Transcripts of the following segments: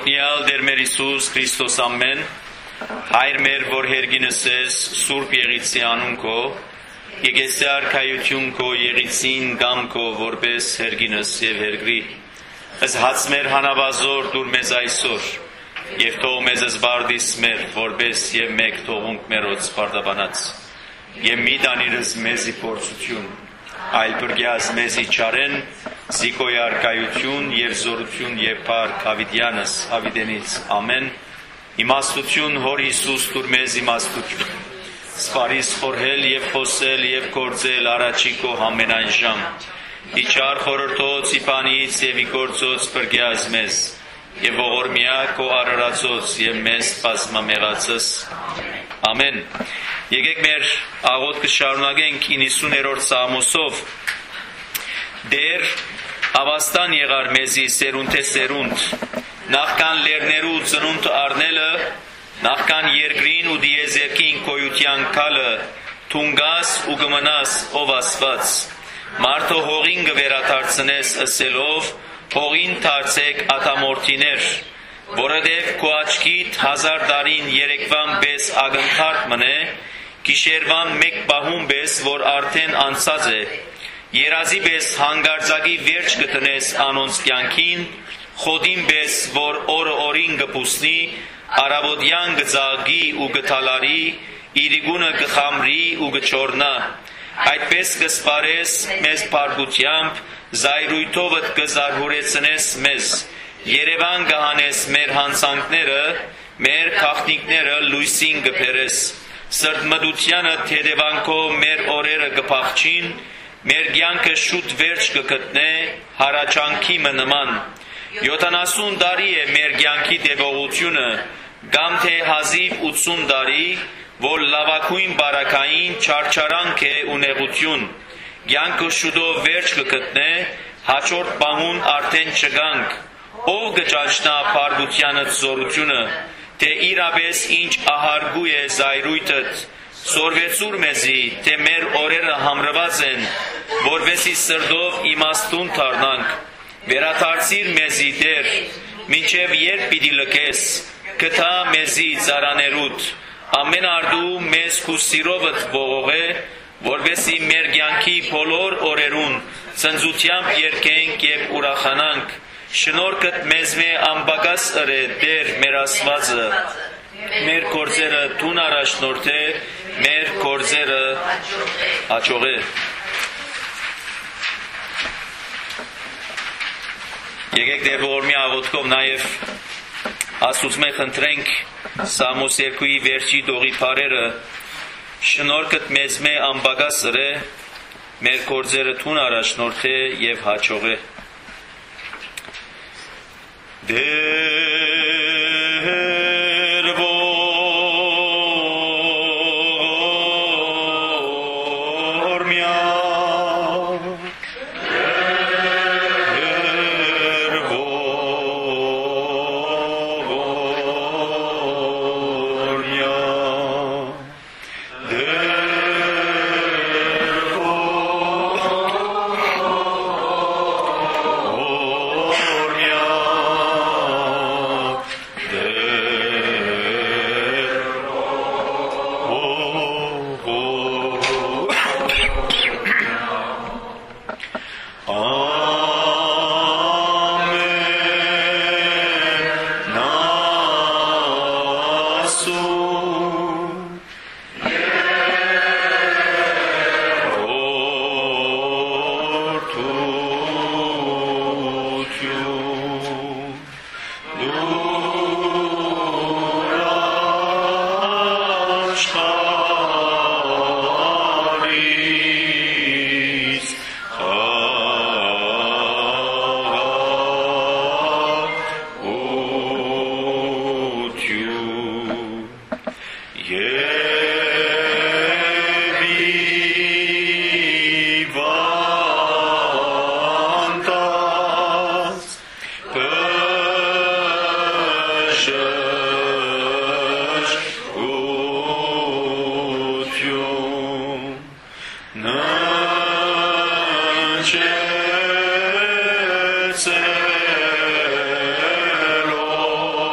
Օրհնյալ Տեր մեր Հիսուս Քրիստոս ամեն, Հայր մեր, որ հերգինս ես, Սուրբ Եղիցի անուն քո, եկեցի արքայություն քո, Եղիցին գամ քո, որպես հերգինս եւ հերգրի, ըս հաց մեր հանավազոր դուր մեզ այսօր, եւ թող մեզ զբարդիս մեր, որպես եւ մեկ թողունք մերոց պարտաբանած, եւ մի դանիրս մեզի փորձություն, այլ բրգյաս մեզի չարեն, զիկոյ արքայություն եւ զորություն եւ փառք Հավիդյանս Հավիդենից ամեն իմաստություն հոր Հիսուս դուր մեզ իմաստություն սպարիս խորհել եւ խոսել եւ գործել առաջի քո ամենայն ժամ իչար խորհրդոց իբանից եւ իգործոց բրգյաս մեզ եւ ողորմյա քո արարածոց եւ մեզ բազմամեղածս ամեն եկեք մեր աղոթքը շարունակենք 90-րդ Սաղմոսով Դեր հավաստան եղար մեզի սերունդ է սերունդ, նախքան լերներու ծնունդ առնելը, նախքան երկրին ու դիեզերքին կոյության կալը, թունգաս ու գմնաս ով ասված, մարդը հողին գվերաթարցնես ասելով, հողին թարցեք ատամորտիներ, որովհետև քո աչքիդ 1000 տարին երեկվան պես ագնթարդ մնե, գիշերվան մեկ պահում պես, որ արդեն անցած է, Երազի պես հանգարձակի վերջ կտնես անոնց կյանքին, խոդին պես, որ օրը օրին գպուսնի, արավոտյան գծաղգի ու գթալարի, իրիգունը գխամրի ու գչորնա, այդպես կսպարես մեզ պարգությամբ, զայրույթովդ կզարհուրեցնես մեզ, Երևան գահանես մեր հանցանքները, մեր քաղտնիքները լույսին գպերես, սրտմտությանը թեդևանքով մեր օրերը գպաղչին, մեր կյանքը շուտ վերջ կգտնե հարաճանքի նման 70 տարի է մեր կյանքի տևողությունը կամ թե 1080 տարի որ լավագույն բարակային չարչարանք է ունեղություն կյանքը շուտով վերջ կգտնե հաջորդ պահուն արդեն չգանք ով կճանչնա փառության զորությունը թե իրապես ինչ ահարգու է զայրույթդ Սորվեցուր մեզի, թե մեր օրերը համրված են, որվեսի սրդով իմաստուն թարնանք, վերաթարցիր մեզի դեր, մինչև երբ պիտի լքես, կթա մեզի ծարաներուտ, ամեն արդու մեզ կուսիրովդ ողող է, որվեսի մեր կյանքի բոլոր օրերուն, ծնծությամբ երկենք և ուրախանանք, շնորհքդ մեզ մե անբագաս ըրե դեր մեր ասվածը, մեր գործերը տուն առաջնորդ է, մեր գործերը հաջող է։ Եկեք դեր ողորմյա աղոթքով նաև Աստծուց խնդրենք Սաղմոս 2-ի վերջի դողի բառերը շնորհքդ մեզ մե անբագաս ըրե, մեր գործերը տուն առաջնորդ է և հաջող է։ Cielo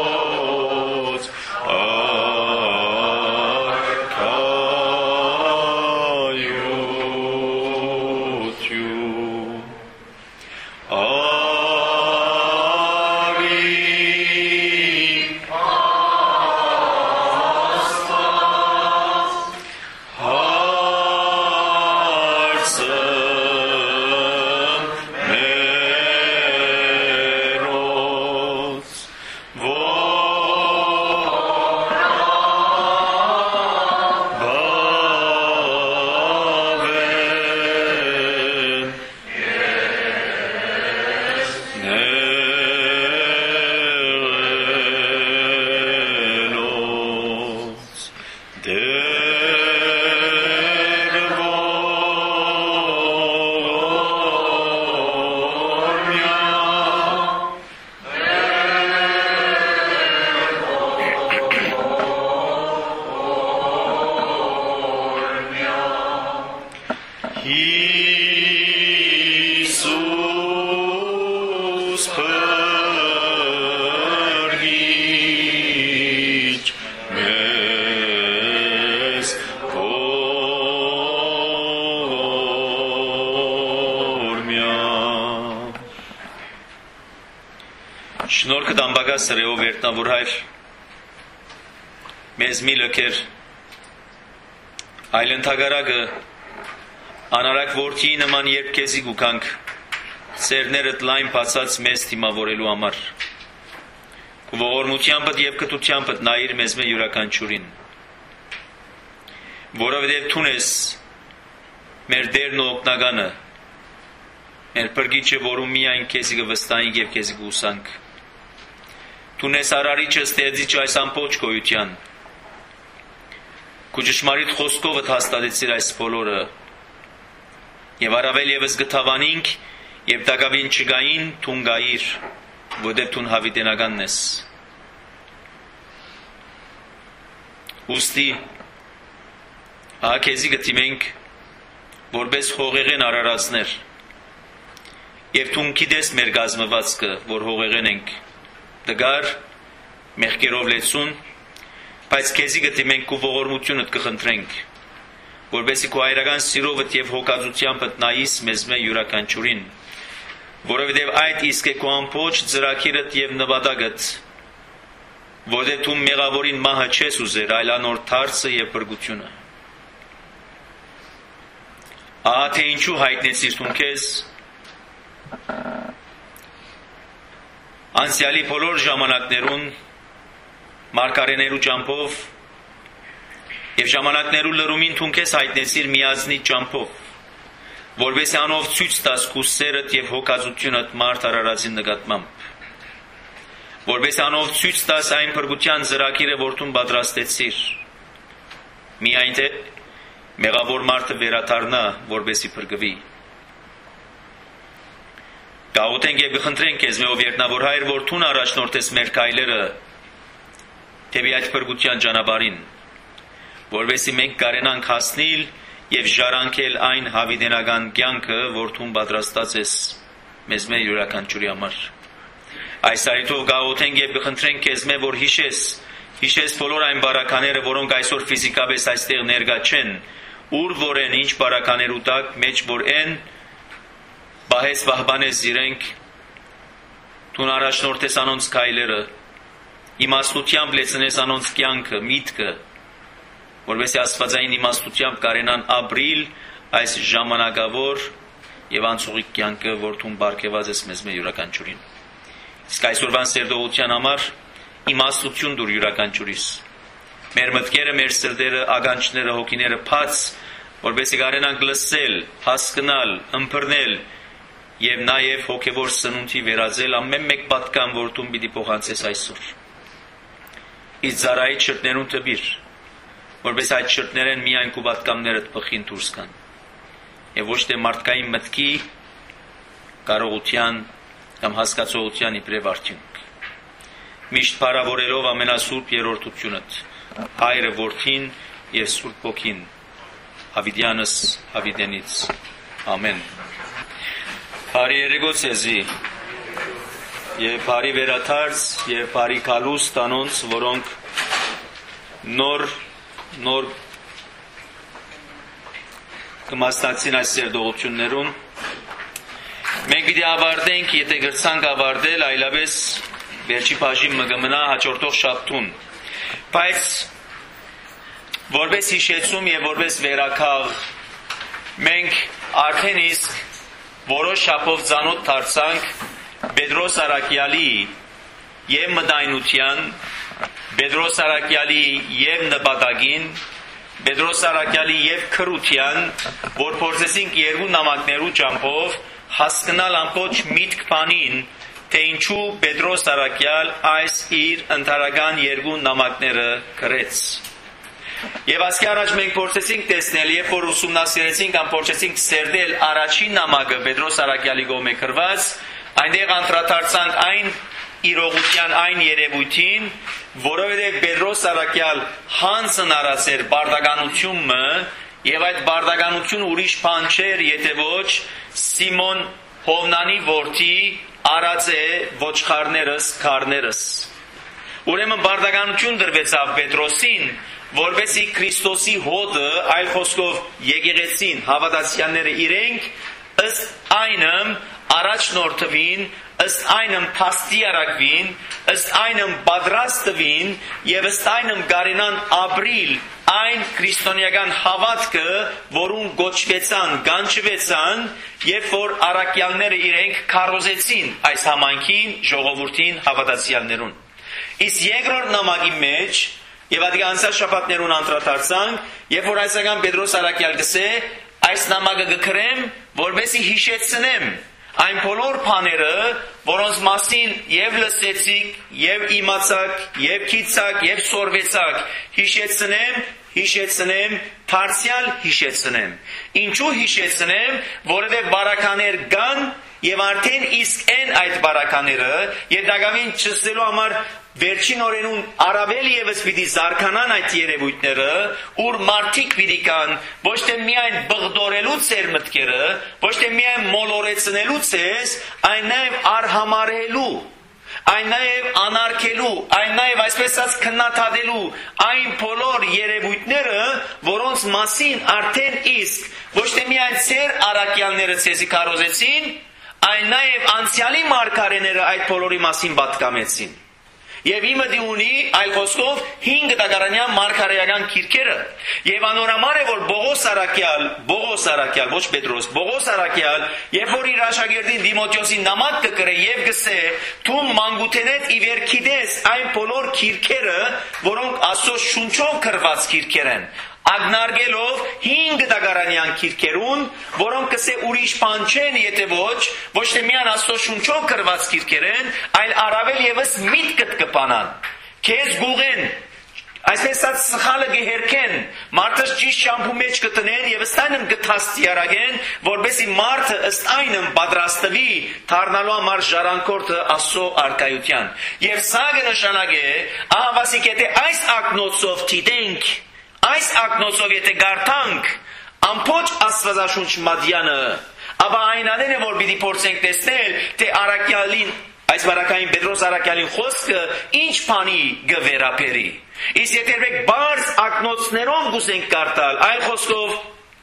Շնորհքը դամբագա սրեով վերտնավոր հայր մեզ մի լքեր այլ ընթագարագը անարակ որդիի նման երբ քեզի գուքանք սերներդ լայն բացած մեզ թիմավորելու համար ողորմությանդ եւ կտությանդ նայիր մեզ մե յուրաքանչյուրին որովհետեւ դու ես մեր դերն ու օգնականը մեր բրգիչը որում միայն քեզի կվստահենք եւ քեզի կուսանք Դու ես արարիչը ստեղծիչ այս ամբողջ գոյության Քո ճշմարիտ խոսքովդ հաստատեցիր այս բոլորը եւ առավել եւս գթավանինք եւ դակավին չգային դուն գայիր որտեղ դու հավիտենականն ես Ոստի ակեզի գտիմենք որպես հողեղեն արարածներ եւ դու գիտես մեր գազմվածքը որ հողեղեն ենք Դգար մեղքերով լեցուն բայց քեզի գտիմենք քո ողորմությունդ կխնդրենք որբեսի քո այրական սիրովդ եւ հոգածությանդ նայիս մեզ մե յուրաքանչյուրին որովհետեւ այդ իսկ է քո ամբողջ ծրագիրդ եւ նվադագդ որովհետեւ դու մեղավորին մահը չես ուզեր այլ անոր թարցը եւ բրգությունը ահա թե ինչու հայտնեցիր դու քեզ Անցյալի բոլոր ժամանակներուն մարգարեներու ճամփով եւ ժամանակներու լրումին դու քեզ հայտնեցիր միածնի ճամփով որովհետեւ անով ցույց տաս քո սերդ եւ հոգածությունդ մարդ արարածին նկատմամբ որովհետեւ անով ցույց տաս այն բրգության ծրագիրը որ դու պատրաստեցիր միայն թե մեղավոր մարդը վերադառնա որովհետեւ բրգվի Գաղութենք և գխնդրենք քեզ մեով երկնավոր հայր, որ դու առաջնորդես մեր քայլերը թեպի այդ փրկության ճանապարհին, որովհետեւ մենք կարենանք հասնել եւ ժառանգել այն հավիտենական կյանքը, որ դու պատրաստած ես մեզ մեր յուրաքանչյուրի համար։ Այս արիթով գաղութենք և գխնդրենք քեզ մեզ, որ հիշես բոլոր այն բարակաները, որոնք այսօր ֆիզիկապես այստեղ ներկա չեն, ուր որ են, ինչ բարականեր ուտակ, մեջ որ են Բահես վահբանես զիրենք, դու առաջնորդես անոնց քայլերը, իմաստությամբ լեցնես անոնց կյանքը, միտքը, որովհետեւ աստվածային իմաստությամբ կարենան ապրիլ այս ժամանակավոր եւ անցողիկ կյանքը, որ դու բարգեւած ես մեզ մեր յուրաքանչյուրին։ Իսկ այսօրվան սերտողության համար իմաստություն դուր յուրաքանչյուրիս։ Մեր մտքերը, մեր սրտերը, ագանչները, հոգիները բաց, որովհետեւ կարենանք լսել, հասկանալ, ըմբռնել Եվ նաև հոգևոր սնունդի վերածել ամեն մեկ պատկան, որ դու պիտի փոխանցես այսօր։ Իսկ զարայի շրտներուն տբիր, որպես այդ շրտներեն միայն քո պատկաններդ բխին դուրս կան։ Եվ ոչ թե մարդկային մտքի, կարողության կամ հասկացողության իբրև արդյունք։ Միշտ փառավորելով ամենասուրբ երրորդությունդ, Հայրը, Որդին եւ Սուրբ Հոգին, հավիտյանս հավիտենից։ Ամեն։ Բարի երեկո ցեզի եւ բարի վերաթարց եւ բարի կալուստ անոնց, որոնք նոր կմասնակցին այս սերտողություններուն։ Մենք պիտի ավարտենք, եթե գրցանք ավարտել, այլապես վերջի բաժին մգմնա հաջորդող շաբթուն։ Բայց որպես հիշեցում եւ որպես վերակաղ մենք արդեն իսկ որոշ շաբաթով ծանոթ դարձանք Պետրոս Արաքյալի եւ մտայնության, Պետրոս Արաքյալի եւ նպատակին, Պետրոս Արաքյալի եւ քրության, որ փորձեցինք երկու նամակներու ճամփով հասկանալ ամբողջ միտք բանին, թե ինչու Պետրոս Արաքյալ այս իր ընթարական երկու նամակները գրեց։ Եվ ասկի առաջ մենք փորձեցինք տեսնել, երբ որ ուսումնասիրեցինք կամ փորձեցինք սերդել առաջին նամակը Պետրոս Արաքյալի կողմէ գրված, այնտեղ անդրադարձանք այն իրողության, այն երևույթին, որովհետև Պետրոս Արաքյալ հանցն արած էր բարդականությունը, եւ այդ բարդականությունը ուրիշ բան չէր, եթե ոչ Սիմոն Հովնանի որդի արած է ոչխարներս, քարներս։ Ուրեմն բարդականություն դրվեցավ Պետրոսին, որովհետեւ Քրիստոսի հոդը, այլ խոսքով եկեղեցին, հավատացյալները իրենք ըստ այնմ առաջնորդվին, ըստ այնմ փաստի արագվին, ըստ այնմ պատրաստվին եւ ըստ այնմ գարենան ապրիլ այն քրիստոնեական հավատքը, որուն գոչվեցան, գանչվեցան, երբ որ արաքյալները իրենք քարոզեցին այս համայնքին, ժողովրդին, հավատացյալներուն։ Իսկ երկրորդ նամակի մեջ եւ այդ անցած շաբաթներուն անդրադարձանք, երբ որ այսական Պետրոս Արաքյալ գսե, այս նամակը գկրեմ, որովհետեւ հիշեցնեմ այն բոլոր բաները, որոնց մասին եւ լսեցիք, եւ իմացաք, եւ քիծակ, եւ սորվեցաք, հիշեցնեմ, դարձյալ հիշեցնեմ։ Ինչու հիշեցնեմ, որովհետեւ բարականեր կան եւ արդեն իսկ են այդ բարակաները, եւ դակավին չստելու համար վերջին օրերուն առավել եւս պիտի զարգանան այդ երևույթները, ուր մարդիկ պիտի կան, ոչ թե միայն բղդորելուց էր մտքերը, ոչ թե միայն մոլորեցնելուց ես, այն նաեւ արհամարելու, այն նաեւ անարգելու, այն նաեւ այսպես ասած քննադատելու այն բոլոր երևույթները, որոնց մասին արդեն իսկ ոչ թե միայն ծեր արաքյալները ցեզի քարոզեցին, այն նաեւ անցյալի մարգարեները այդ բոլորի մասին պատկամեցին։ Եվ իմը դի ունի այլ խոսքով 5 տակարանյան մարգարեական քիրքերը։ Եվ անորամար է, որ Բողոս Արաքյալ, ոչ Պետրոս, Բողոս Արաքյալ, երբ որ իր աշակերտին Դիմոթեոսին նամակ կգրե եւ գսե, «Դու մանկութենեդ ի վեր գիտես այն բոլոր քիրքերը, որոնք Աստծո շունչով գրված քիրքեր են»։ Ագնարգելով 5 տակարանյան քիրքերուն, որոնք կսե ուրիշ բան չեն, եթե ոչ թե միայն Աստծո շունչով գրված քիրքեր են, այլ առավել եւս միտքդ կփանան, քեզ գուղեն, այսպես ասած սխալը գերքեն, մարդը ճիշտ շամփու մեջ կտնեն եւ ըստ այնմ գտաստիարագեն, որբեսի մարդը ըստ այնմ պատրաստվի դառնալու համար ժառանգորդը Աստծո արքայության։ Եվ սա կնշանակե, ահավասիկ եթե այս ակնոցով դիտենք, այս ակնոցով եթե գարտանք ամբողջ Աստվածաշունչ մատյանը, ապա այն անեն է, որ պիտի փորձենք տեսնել, թե Արաքյալին, այս բարակային Պետրոս Արաքյալին խոսքը ինչ բանի գվերապերի։ Իսկ եթե մենք բարձ ակնոցներով գուզենք գարտալ, այլ խոսքով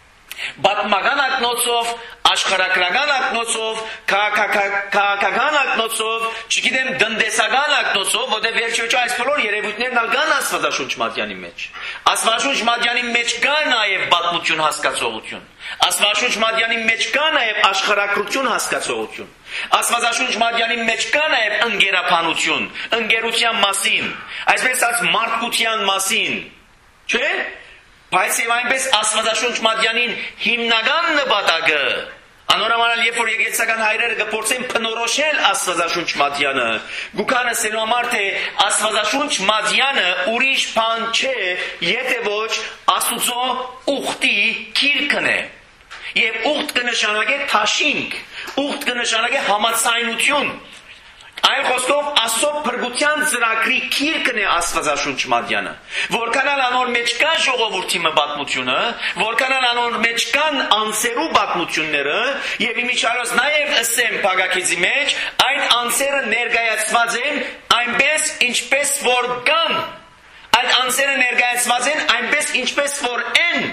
պատմական ակնոցով, աշխարհագրական ակնոցով, քաղաքական ակնոցով, չգիտեմ տնտեսական ակնոցով, որտեղ վերջիվերջո այս բոլոր երևույթներն ալգան Աստվածաշունչ մատյանի մեջ։ Աստվածաշունչ մատյանի մեջ կա նաև պատմություն հասկացողություն։ Աստվածաշունչ մատյանի մեջ կա նաև աշխարհագրություն հասկացողություն։ Աստվածաշունչ մատյանի մեջ կա նաև ընկերապանություն, ընկերության մասին, այսպես ասած մարդկության մասին, չէ՞։ Բայց եւ այնպես Աստվածաշունչ մատյանին հիմնական նպատակը, անորոմանալ երբ որ եկեղեցական հայրերը կփորձեն փնորոշել Աստվածաշունչ մատյանը, գուքանը սելու համար թե Աստվածաշունչ մատյանը ուրիշ բան չէ, եթե ոչ Աստուծո ուխտի քիրքն է։ Եվ ուխտ կնշանակե թաշինք, ուխտ կնշանակե համացայնություն։ Այլ խոսքով Աստծո փրկության ծրագրի քիրքն է Աստվածաշունչ մատյանը։ Որքանալ անոր մեջ կա ժողովրդի պատմությունը, որքանալ անոր մեջ կան անձերու պատմությունները, եւ իմիջիալոց նաեւ ըսեմ Փագագիծի մեջ, այդ անձերը ներկայացված են այնպես ինչպես որ կան։ Այդ անձերը ներկայացված են այնպես ինչպես որ են։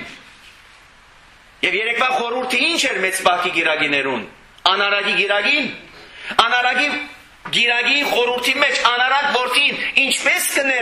Եվ երեկվա խորհուրդը ինչ էր մեծ բախի գիրագիներուն։ Անարագի գիրագին, անարագի գիրագի խորհրդի մեջ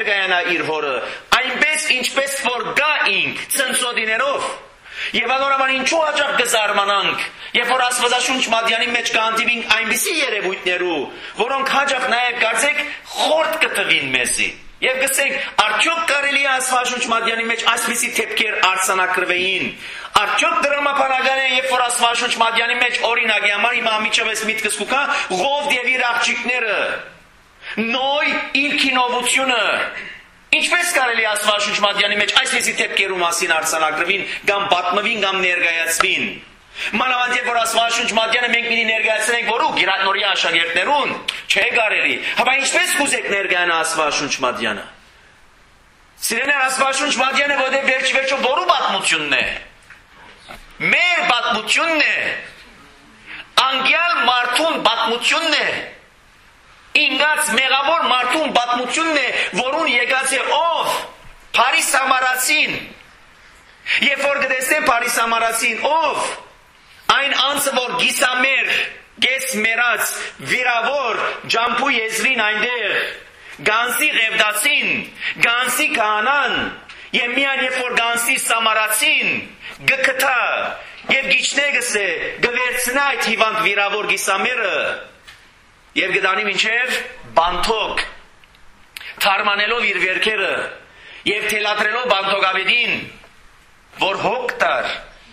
ներգայանա իր հորը, այնպես ինչպես որ գա ինք ցնցոդիներով։ Եվ անորոման ինչու հաճախ կզարմանանք, երբ որ Աստվածաշունչ Մատյանի մեջ կհանդիպենք այնպիսի երևույթներու, որոնք հաճախ նաև կարծեք խորտ կտվին մեզի։ Եվ գսենք, արդյոք կարելի է Աստվածաշունչ Մատյանի մեջ այսպիսի դեպքեր արձանագրվեին։ Արդյոք դրամապանական է, երբ որ Աստվածաշունչ Մատյանի մեջ օրինակի համար հիմա միջավես միտքս կուքա Ղովդ եւ իր աղջիկները, Նոյ իր քինովությունը։ Ինչպես կարելի Աստվածաշունչ Մատյանի մեջ այսպիսի դեպքերու մասին արձանագրվին, կամ պատմվին, կամ ներկայացվին։ Մանավանդ երբ որ Աստվածաշունչ Մատյանը մենք պիտի ներկայացնենք որու գիրանորի աշակերտներուն, չէ կարելի։ Հապա ինչպես կուզեք ներկայանա Աստվածաշունչ Մատյանը։ Սիրելիներ, Աստվածաշունչ Մատյանը որտեղ վերջ-վերջո որու պատմությունն է։ Մեր պատմությունն է։ Անկյալ մարդուն պատմությունն է։ Ինգած մեղավոր մարդուն պատմությունն է, որուն եկած է ով։ Փարիս Սամարացին։ Երբ որ գտեսնեն Փարիս Սամարացին ով, այն անձը որ գիսամեր, գես մերած, վիրավոր, ջամփու եզրին այնտեղ, գանսի Ղևդացին, գանսի Քահանան, եւ միայն երբ որ գանսի Սամարացին գկթա եւ գիչնեգս է գվերցնա այդ հիվանդ վիրավոր գիսամերը եւ գտանի մինչեւ բանթոկ թարմանելով իր վերքերը եւ թելադրելով բանթոկավեդին որ հոգ տար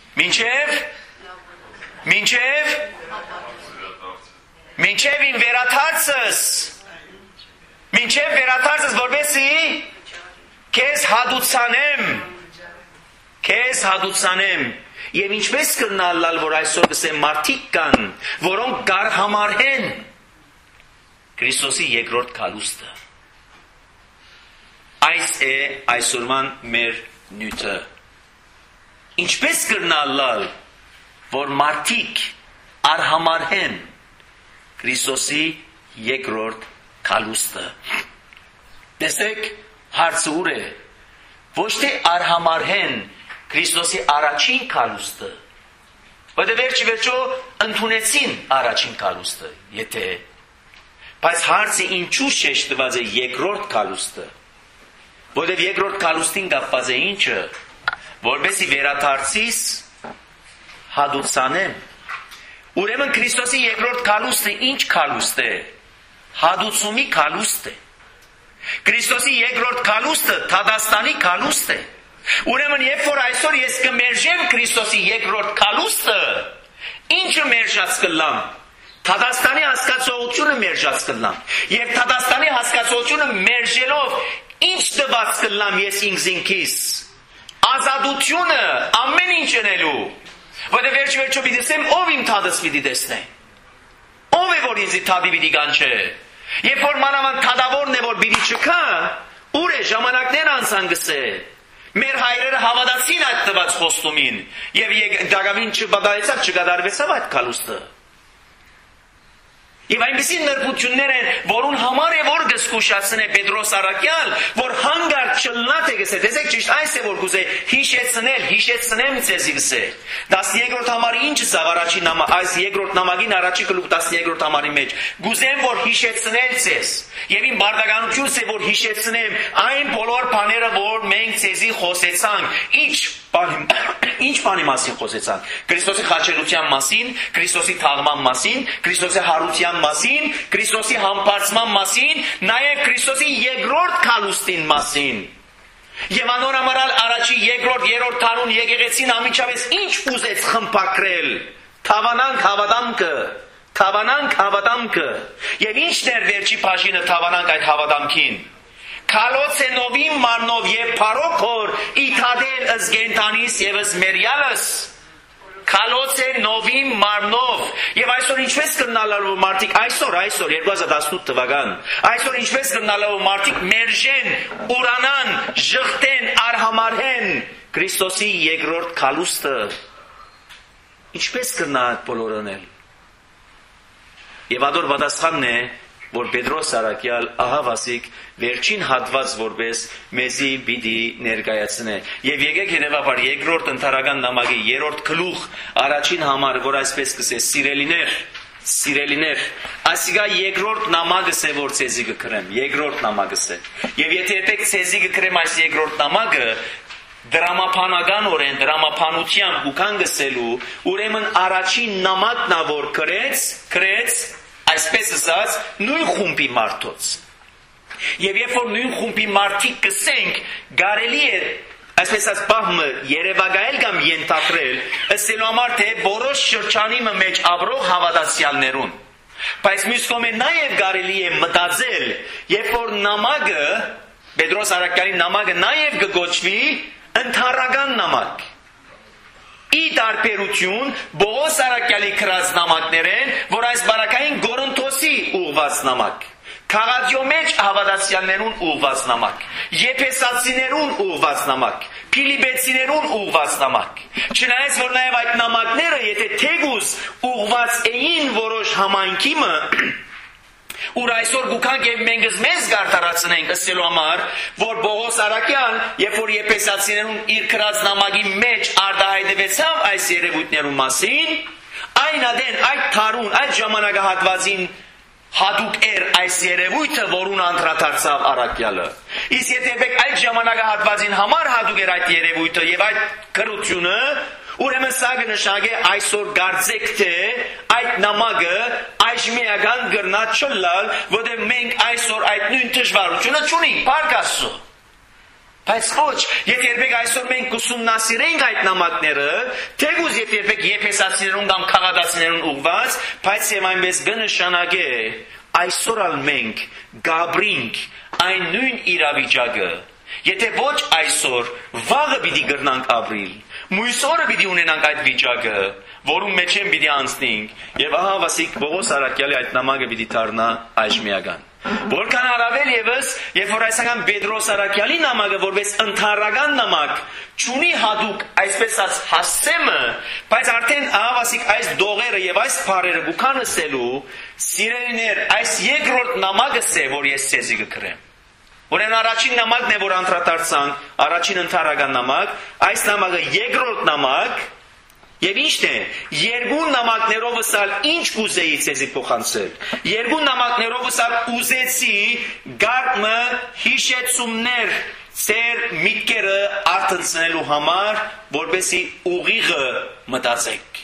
մինչեւ ին վերաթարցս որբեսի քեզ հադուցանեմ եւ ինչպես կրնալալ որ այսօր կսեմ մարդիկ կան որոնք կար համարհեն Քրիստոսի երկրորդ քալուստը այս է այսօրման մեր նյութը ինչպես կրնալալ որ մարդիկ արհամարհեն Քրիստոսի երկրորդ քալուստը տեսեք հարցը ուր է ոչ թե արհամարհեն Քրիստոսի առաջին քալուստը որտեղ վերջի ընդունեցին առաջին քալուստը եթե բայց հարցը ինչու շեշտված է երկրորդ քալուստը որտեղ երկրորդ քալուստին կապված է ինչը որբեսի վերադարձիս հադուցանեմ ուրեմն Քրիստոսի երկրորդ քալուստը ինչ քալուստ է հադուցումի քալուստ է Քրիստոսի երկրորդ քալուստը Թադաստանի քալուստ է ուրեմն երբ որ այսօր ես կմերժեմ Քրիստոսի երկրորդ քալուստը ինչը մերժած կլամ Թադաստանի հասկացողությունը մերժած կլամ եւ Թադաստանի հասկացողությունը մերժելով ինչ տված կլամ ես ինքս ազատությունը ամեն ինչ ունելու որտեղ վերջ-վերջո պիտի ասեմ ով իմ թադս պիտի տեսնե ով է որ ինձ թադի պիտի կանչե երբ որ մանավանդ թադավորն է որ պիտի չկա ուր է ժամանակներ անցան գսե մեր հայրերը հավատացին այդ տված խոստումին եւ դակավին չբադայեցավ չկատարվեցավ այդ քալուստը Եվ այնպիսի նրբություններ են, որուն համար է որ գսկուշացնե Պետրոս Արաքյալ, որ հանգարտ չլնատ է գսե, տեսեք ճիշտ այս է որ գուզե հիշեցնեմ ձեզի գսե, 12-րդ համարի ինչ սավ առաջին նամակ, այս երկրորդ նամակին առաջի գլուխ 12-րդ համարի մեջ, գուզեմ որ հիշեցնել ձեզ, եւ իմ բարդականությունս է որ հիշեցնեմ այն բոլոր բաները, որ մենք ձեզի խոսեցանք, ինչ բանի մասին խոսեցանք, Քրիստոսի խաչելության մասին, Քրիստոսի թաղման մասին, Քրիստոսի հարության մասին, Քրիստոսի համբարձման մասին, նաև Քրիստոսի երկրորդ քալուստին մասին։ Եվ անորամարալ առաջի երկրորդ երրորդ թարուն եկեղեցին ամիջավես ինչ ուզեց խմբակրել։ Թավանանք հավատամքը։ Եվ ինչն էր վերջի բաժինը թավանանք այդ հավատամքին։ Քալոցենովի մարնով եւ փարոքոր իթադել ըզգենտանիս եւ ըզմերյալս Քալոցենովի մարնով եւ այսօր ինչպես կնալալու մարդիկ այսօր 2018 թվական այսօր ինչպես կնալալու մարդիկ մերժեն ուրանան ժխտեն արհամարհեն Քրիստոսի երկրորդ քալուստը ինչպես կնա այդ բոլորընել եւ ադոր պատասխանն է որ Պետրոս Արաքյալ ահավասիկ վերջին հատված որպես մեզի պիտի ներկայացնե եւ եկեք երևաբար երկրորդ ընթարական նամակի երրորդ գլուխ առաջին համարը որ այսպես կսե սիրելիներ ասիգա երկրորդ նամակը է որ ցեզի կգրեմ, երկրորդ նամակը է։ Եվ եթե եք ցեզի կգրեմ այս երկրորդ նամակը, դրամապանական դրամապանությամբ ուքան գսելու, ուրեմն առաջին նամակն ա որ գրեց, այսպես ասած, նույն խումբի մարդոց։ Եվ երբ որ նույն խումբի մարդիկ կսենք, կարելի է այսպես ասած բահմը երևակայել կամ ենթադրել, ըսելու համար թե որոշ շրջանի մեջ ապրող հավատացյալներուն։ Բայց մյուս կողմից նաև կարելի է մտածել, երբ որ նամակը, Պետրոս առաքյալի նամակը նաև կգոչվի ընդհանրական նամակ։ Ի տարբերություն Պողոս առաքյալի գրած նամակներեն, որ այս բարակային Կորինթոսի ուղված նամակ, Քաղատիո մեջ հավատացյալներուն ուղված նամակ, Եփեսացիներուն ուղված նամակ, Փիլիպեցիներուն ուղված նամակ։ Չնայած որ նաև այդ նամակները, եթե թեգուզ ուղված էին որոշ համայնքի ուր այսօր գուքանք եւ մենք մեզ գարտարացնենք ըսելու համար, որ Պողոս առաքյալ, երբ որ Եփեսացիներուն իր գրած նամակի մեջ արտահայտվեցավ այս երևույթներու մասին, այն ադեն այդ թարուն, այդ ժամանակահատվածին հատուկ էր այս երևույթը, որուն անդրադարձավ առաքյալը։ Իսկ եթե այդ ժամանակահատվածին համար հատուկ էր այդ երևույթը եւ այդ գրությունը, ուրեմն սա կնշանակե այսօր կարծեք թե այդ նամակը այժմեական գրնա չլալ, որտեղ մենք այսօր այդ նույն դժվարությունը չունենք, փառք Աստծո։ Բայց ոչ, եթե երբեք այսօր մենք ուսումնասիրենք այդ նամակները, թեգուզ երբեք Եփեսացիներուն կամ Քաղատացիներուն ուղված, բայց եւ այնպես կնշանակե այսօր ալ մենք գաբրինք այն նույն իրավիճակը։ Եթե ոչ այսօր, վաղը պիտի գրնանք ապրիլ, մյուս օրը պիտի ունենանք այդ վիճակը, որում մեջ են պիտի անցնենք, եւ ահա վասիկ Պողոս առաքյալի այդ նամակը պիտի դառնա այժմեական։ Որքան առավել եւս, երբ որ այսական Պետրոս առաքյալի նամակը որպես ընդհանրական նամակ չունի հատուկ այսպես ասած հասցեմը, բայց արդեն ահավասիկ այս դողերը եւ այս բառերը գուքան ասելու, սիրելիներ, այս երկրորդ նամակը է, որ ես ցեզի կգրեմ։ Ուրեմն առաջին նամակն է, որ անդրադարձանք, առաջին ընդհանրական նամակ, այս նամակը երկրորդ նամակ, եւ ի՞նչն է, երկու նամակներով ասալ ինչ կուզեի ցեզի փոխանցել։ Երկու նամակներով ասալ ուզեցի գարմը հիշեցումներ ծեր միտքերը արտնցնելու համար, որպեսի ուղիղը մտածեք։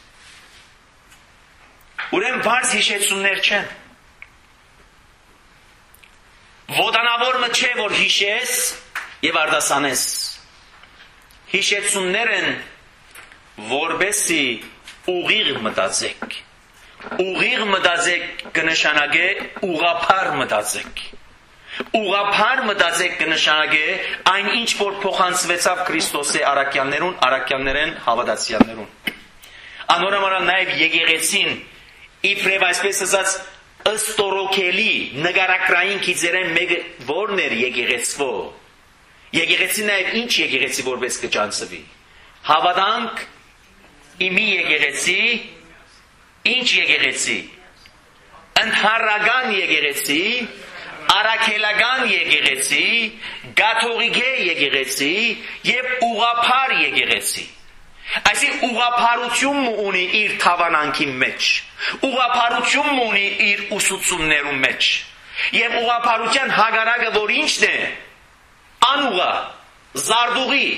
Ուրեմն բարձ հիշեցումներ չեն։ Ոտանավորը չէ, որ հիշես եւ արտասանես։ Հիշեցումներ են, որպեսի ուղիղ մտածեք։ Ուղիղ մտածեք կնշանակե ուղղափառ մտածեք։ Ուղղափառ մտածեք կնշանակե այն ինչ որ փոխանցվեցավ Քրիստոսի առաքյալներեն հավատացյալներուն։ Անորոմանալ նաև եկեղեցին իբրև այսպես ասած ըստորոքելի նկարակրային գիծերեն մեկը որն էր եկեղեցվո։ Եկեղեցին նաև ինչ եկեղեցի որպես կճանցվի։ Հավատանք իմի եկեղեցի, ինչ եկեղեցի, ընդհանրական եկեղեցի, առաքելական եկեղեցի, գաթողիկե եկեղեցի եւ ուղղափառ եկեղեցի։ Այսինքն ուղղափառություն ունի իր թավանանքի մեջ, ուղղափառություն ունի իր ուսուցումներու մեջ։ Եվ ուղղափառության հագարակը որ ինչն է, անուղա, զարդուղի,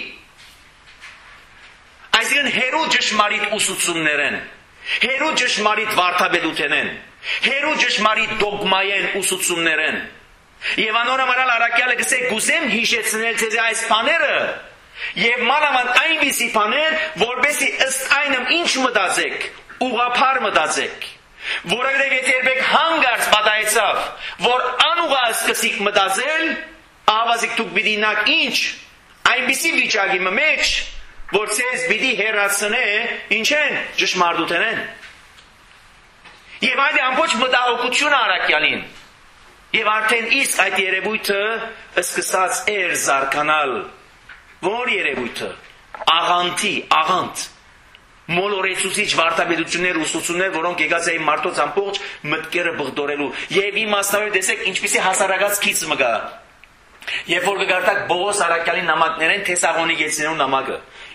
այսինքն հերու ճշմարիտ ուսուցումներեն, հերու ճշմարիտ վարդապետութենեն, հերու ճշմարիտ դոգմայեն ուսուցումներեն։ Եվ անորոմանալ առաքյալը գսե գուզեմ հիշեցնել ձեզ այս բաները եւ մանավանդ այնպիսի բաներ, որպեսզի ըստ այնմ ինչ մտածեք, ուղղափառ մտածեք։ Որովհետեւ եթե երբեք հանգարց պատահեցավ, որ անուղա սկսիկ մտածել, ավազիկ դուք պիտի նակ ինչ, այնպիսի վիճակի մեջ, որ ցեզ պիտի հեռացնե, ինչ են, ճշմարտութենեն։ Եվ այդ ամբողջ մտահոգությունը առաքյալին։ Եվ արդեն իսկ այդ երևույթը սկսած էր զարգանալ։ Որ երևույթը, աղանտ, մոլորեցուցիչ վարդապետություններ, ուսուցումներ, որոնք եկած էին մարդոց ամբողջ մտքերը բղդորելու։ Եվ իմաստավորը տեսեք ինչպիսի հասարակած քիչ մգա։ Երբ որ կգարտակ Պողոս առաքյալի նամակներեն Թեսաղոնիկեցիներու նամակը,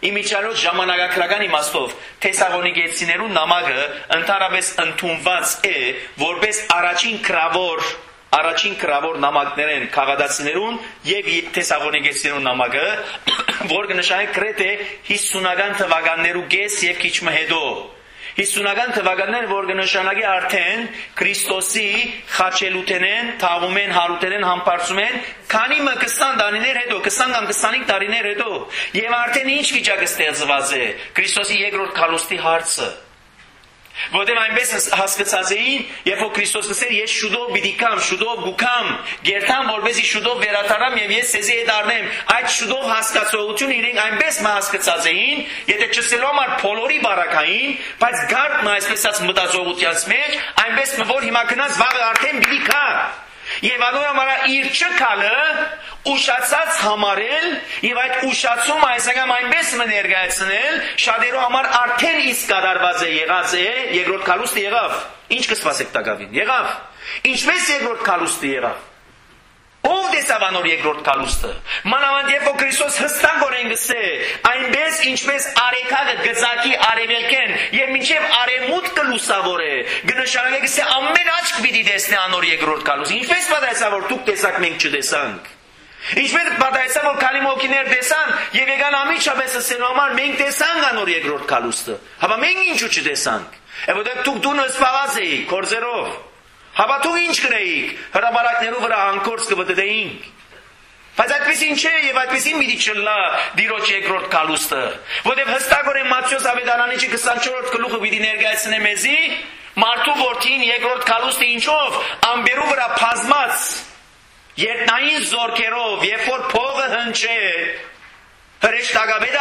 իմիջիայլոց ժամանակագրական իմաստով Թեսաղոնիկեցիներու նամակը ընդհանրապես ընդունված է որպես առաջին գրավոր նամակներ են քաղաքացիներուն եւ Թեսաղոնիկեցիներուն նամակը, որ կնշանակի գրեթե 50-ական թվականներու կես եւ քիչ մը հետո 50-ական թվականներ, որ կնշանակի արդեն Քրիստոսի խաչելութենեն, թաղումեն, հարութենեն, համբարձում են, քանի մը 20 տարիներ հետո, 20 կամ 25 տարիներ հետո, եւ արդեն ինչ վիճակը ստեղծված է Քրիստոսի երկրորդ քալուստի հարցը։ Որտեղ այնպես հասկացած էին, երբ որ Քրիստոս ասել ես շուտով պիտի կամ, շուտով գուքամ, գերտամ, որպեսզի շուտով վերադառնամ եւ ես ցեզի հետ առնեմ, այդ շուտով հասկացողությունը իրենք այնպես հասկացած էին, եթե չսելու համար փոլորի բարակային, բայց գարդն այսպես ասած մտածողությանց մեջ, այնպես որ հիմա գնաց վաղը արդեն պիտի կա։ Եվ անորամարա իր չկալը ուշացած համարել եւ այդ ուշացումը այսինքն այնպես ներկայացնել շատերու համար արդեն իսկ կատարված է եղած է երկրորդ քալուստը եղավ ինչ կսպասեք տակավին եղավ ինչպես երկրորդ քալուստը եղավ ով դեսավ անոր երկրորդ քալուստը մանավանդ երբ որ Քրիստոս հստակորեն գսե այնպես ինչպես արեքաղը գծակի արևելքեն եւ մինչեւ արևմուտքը լուսավոր է գնշարակը գսե ամեն աչք պիտի տեսնի անոր երկրորդ քալուստը ինչպես պատահեցավ որ դուք տեսաք մենք չտեսանք Ինչպես պատահեցավ որ քանի մոքիներ տեսան եւ եկան ամիջապես ասելու համար մենք տեսանք անոր երկրորդ քալուստը հապա մենք ինչու չտեսանք Որտեղ դուք դունը սպառած էիք կորձերով Հապա դուք ինչ կրեիք հրաբարակներու վրա անկորձ կվտտեինք Բայց այդպեսին չէ եւ այդպեսին մի դիչլա դիրոջ երկրորդ քալուստը որտեղ հստակորեն Մատթեոս Ավետարանիչի 24-րդ գլուխը պիտի ներկայացնե մեզի մարդու որդին երկրորդ քալուստը ինչով ամբերու վրա բազմած Երտնային զորքերով, երբ որ փողը հնչե, հրեշտակաբեդը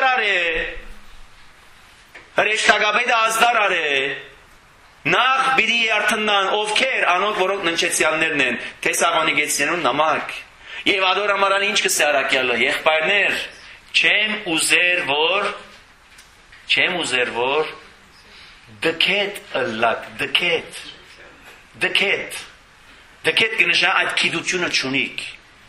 ազդարար է, նախ պիտի երթնան ովքեր, անոնք որոնք ննչեցյալներն են, Թեսաղոնիկեցիներուն նամակ, եւ ադորամարան ինչ կսե առակյալը, եղբայրներ, չեմ ուզեր որ, դքետ ըլլակ, դքետ, Դքետ կնշա այդ քիդությունը չունիք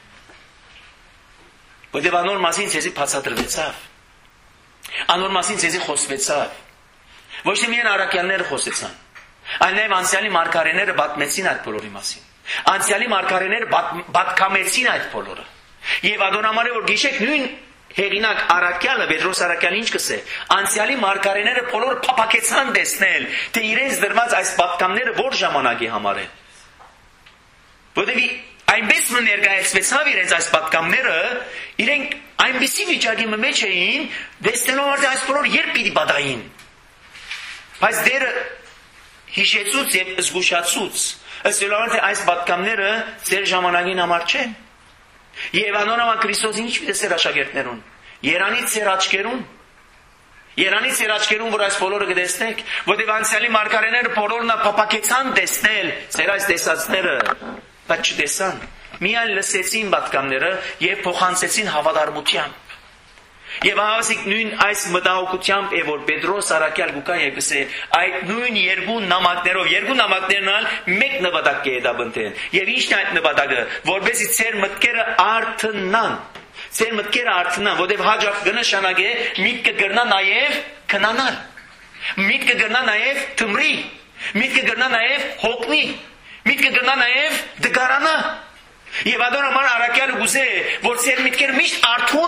Որտեղ անոր մասին ցեզի բացատրվեցավ Անոր մասին ցեզի խոսվեցավ Ոչ թե միայն առաքյալները խոսեցան Այլ նաև անցյալի մարգարեները պատմեցին այդ բոլորի մասին Անցյալի մարգարեները պատկամեցին այդ բոլորը Եվ ադոնամարը որ գիշեք նույն հեղինակ առաքյալը Պետրոս առաքյալը ինչ կսե Անցյալի մարգարեները բոլոր փափակեցան տեսնել Թե իրենց դրված այս պատկամները որ ժամանակի համար են Որտեղ այնպես ներկայացվեցավ իրենց այս պատկամները, իրենք այնպիսի վիճակի մեջ էին, դեսնելով արդեն այս բոլոր երբ պիտի պատահին։ Բայց դերը հիշեցուց եւ զգուշացուց, ասելով արդեն այս պատկամները ձեր ժամանակին համար չեն։ Եվ անոնոմա Քրիստոսին ինչ պիտի սեր աշակերտներուն։ Երանից ձեր աչքերուն Երանից ձեր աչքերուն, որ այս բոլորը կտեսնեք, որտեղ անցյալի մարգարեները բոլորն փափակեցան տեսնել ձեր այս տեսածները, բայց չտեսան։ Միայն լսեցին պատկամները եւ փոխանցեցին հավատարմությամբ։ Եվ հավասիկ նույն այս մտահոգությամբ է որ Պետրոս առաքյալ գուկան եւ գսե այդ նույն երկու նամակներն ալ մեկ նպատակ կհետաբնթեն։ Եվ ի՞նչն է այդ նպատակը, որովհետեւ ձեր մտքերը արթնան։ Ձեր մտքերը արթնան, որովհետեւ հաջող կնշանակե միտքը գրնա նաեւ քնանալ։ Միտքը գրնա նաեւ թմրի։ Միտքը գրնա նաեւ հոգնի։ Միտքը գրնա նաեւ դգարանա։ Եվ ադոնաման առաքյալը գուզե, որ ձեր միտքերը միշտ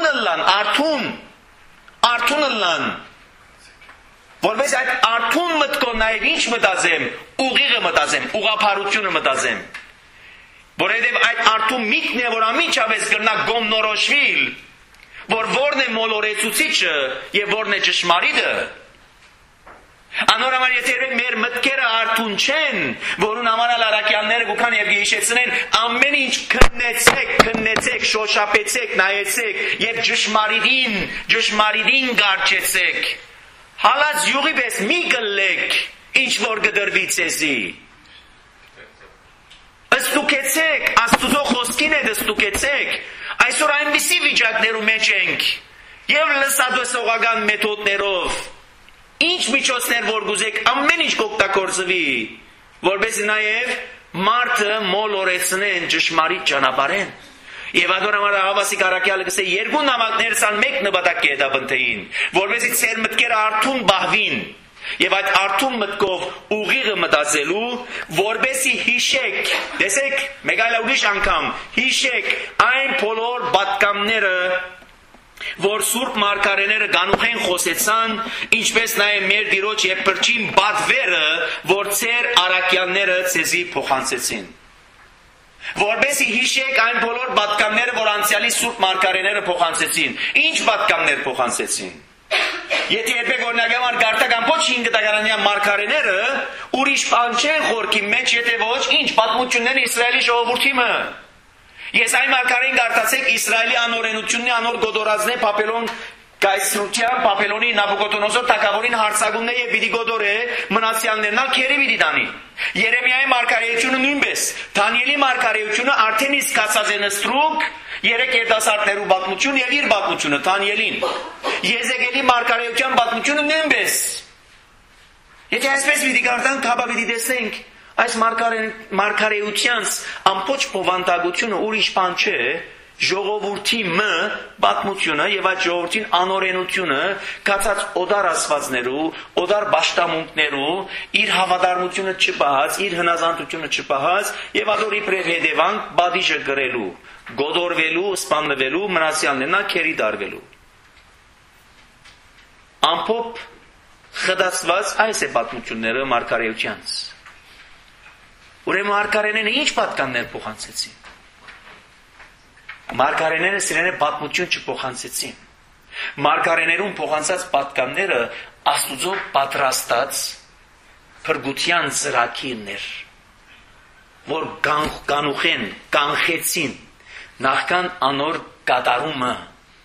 արթուն լան։ Որպես այդ արթուն մտքով նաև ինչ մտածեմ, ուղիղը մտածեմ, ուղղափառությունը մտածեմ։ Որովհետև այդ արթուն միտքն է, որ ամիջապես կրնա գոմնորոշվիլ, որ որն է մոլորեցուցիչը եւ որն է ճշմարիտը։ Անորամար եթե մեր մտքերը արթուն չեն, որուն համարալ առաքյալները գուքան եւ գիշեցնեն, ամեն ինչ քննեցեք, շոշափեցեք, նայեցեք եւ ճշմարիտին գարչեցեք։ Հալած յուղի պես մի գլեք, ինչ որ գդրվի ցեզի։ Ստուկեցեք, Աստուծո խոսքին է ստուկեցեք։ Այսօր այնպիսի վիճակներու մեջ ենք եւ լսադոսողական մեթոդներով Ինչ միջոցներ որ գուզեք ամեն ինչ կօգտագործվի որպես նաև մարդը մոլորեցնեն ճշմարիտ ճանապարհեն Եվ ադոր համար հավասիկ արաքյալը կսե երկու նամակներս ան մեկ նպատակ է դա բնթեին, որովհետեւ ծեր մտքերը արթուն բահվին եւ այդ արթուն մտքով ուղիղը մտածելու, որբեսի հիշեք, տեսեք, մեկ այլ ուրիշ անգամ հիշեք այն բոլոր պատկամները, որ Սուրբ մարգարեները գանուխեն խոսեցան, ինչպես նաև մեր Տիրոջ եւ Փրկին բադվերը, որ ծեր արաքյալները ցեզի փոխանցեցին։ Որբեսի հիշեք այն բոլոր պատկամները, որ անցյալի Սուրբ մարգարեները փոխանցեցին։ Ինչ պատկամներ փոխանցեցին։ Եթե երբեք օրինակաբար գարտական ոչ 5 տականանյան մարգարեները ուրիշ բան չեն խորքի մեջ, եթե ոչ, ինչ պատմությունները Իսրայելի ժողովրդի մը։ Ես այն մարգարեն գարտացեք Իսրայելի անօրենությունն անոր գոդորածն է Բաբելոն կայսրության Բաբելոնի Նաբուկոդոնոսոր թագավորին հարցակումն է եւ պիտի գոդորե մնացյալներն ալ քերի պիտի տանի։ Երեմիայի մարգարեությունը նույնպես, Դանիելի մարգարեությունը արդեն իսկ կացած է նստրուկ 3 երիտասարդներու պատմություն եւ իր պատմությունը Դանիելին։ Եզեկիելի մարգարեության պատմությունը նույնպես։ Եթե այսպես պիտի գարտանք, ապա պիտի տեսնենք այս մարգարեությանց ամբողջ բովանդակությունը ուրիշ բան չէ, ժողովրդի մը պատմությունը եւ այդ ժողովրդին անօրենությունը կացած օդար ասվածներու, օդար պաշտամունքներու, իր հավատարմությունը չպահած, իր հնազանդությունը չպահած եւ ադորի պրև հետևանք բադիժը գրելու, գոդորվելու, սպանվելու, մնացյալներնա քերի դարվելու։ Ամփոփ խդացված այս է պատմությունները մարգարեությանց։ Ուրեմն մարգարեները ինչ պատկաններ փոխանցեցին։ Մարգարեները սիրենե պատմություն չփոխանցեցին։ Մարգարեներուն փոխանցած պատկանները Աստուծո պատրաստած փրկության ծրագիրներ, որ կանուխեն, կանխեցին նախքան անոր կատարումը։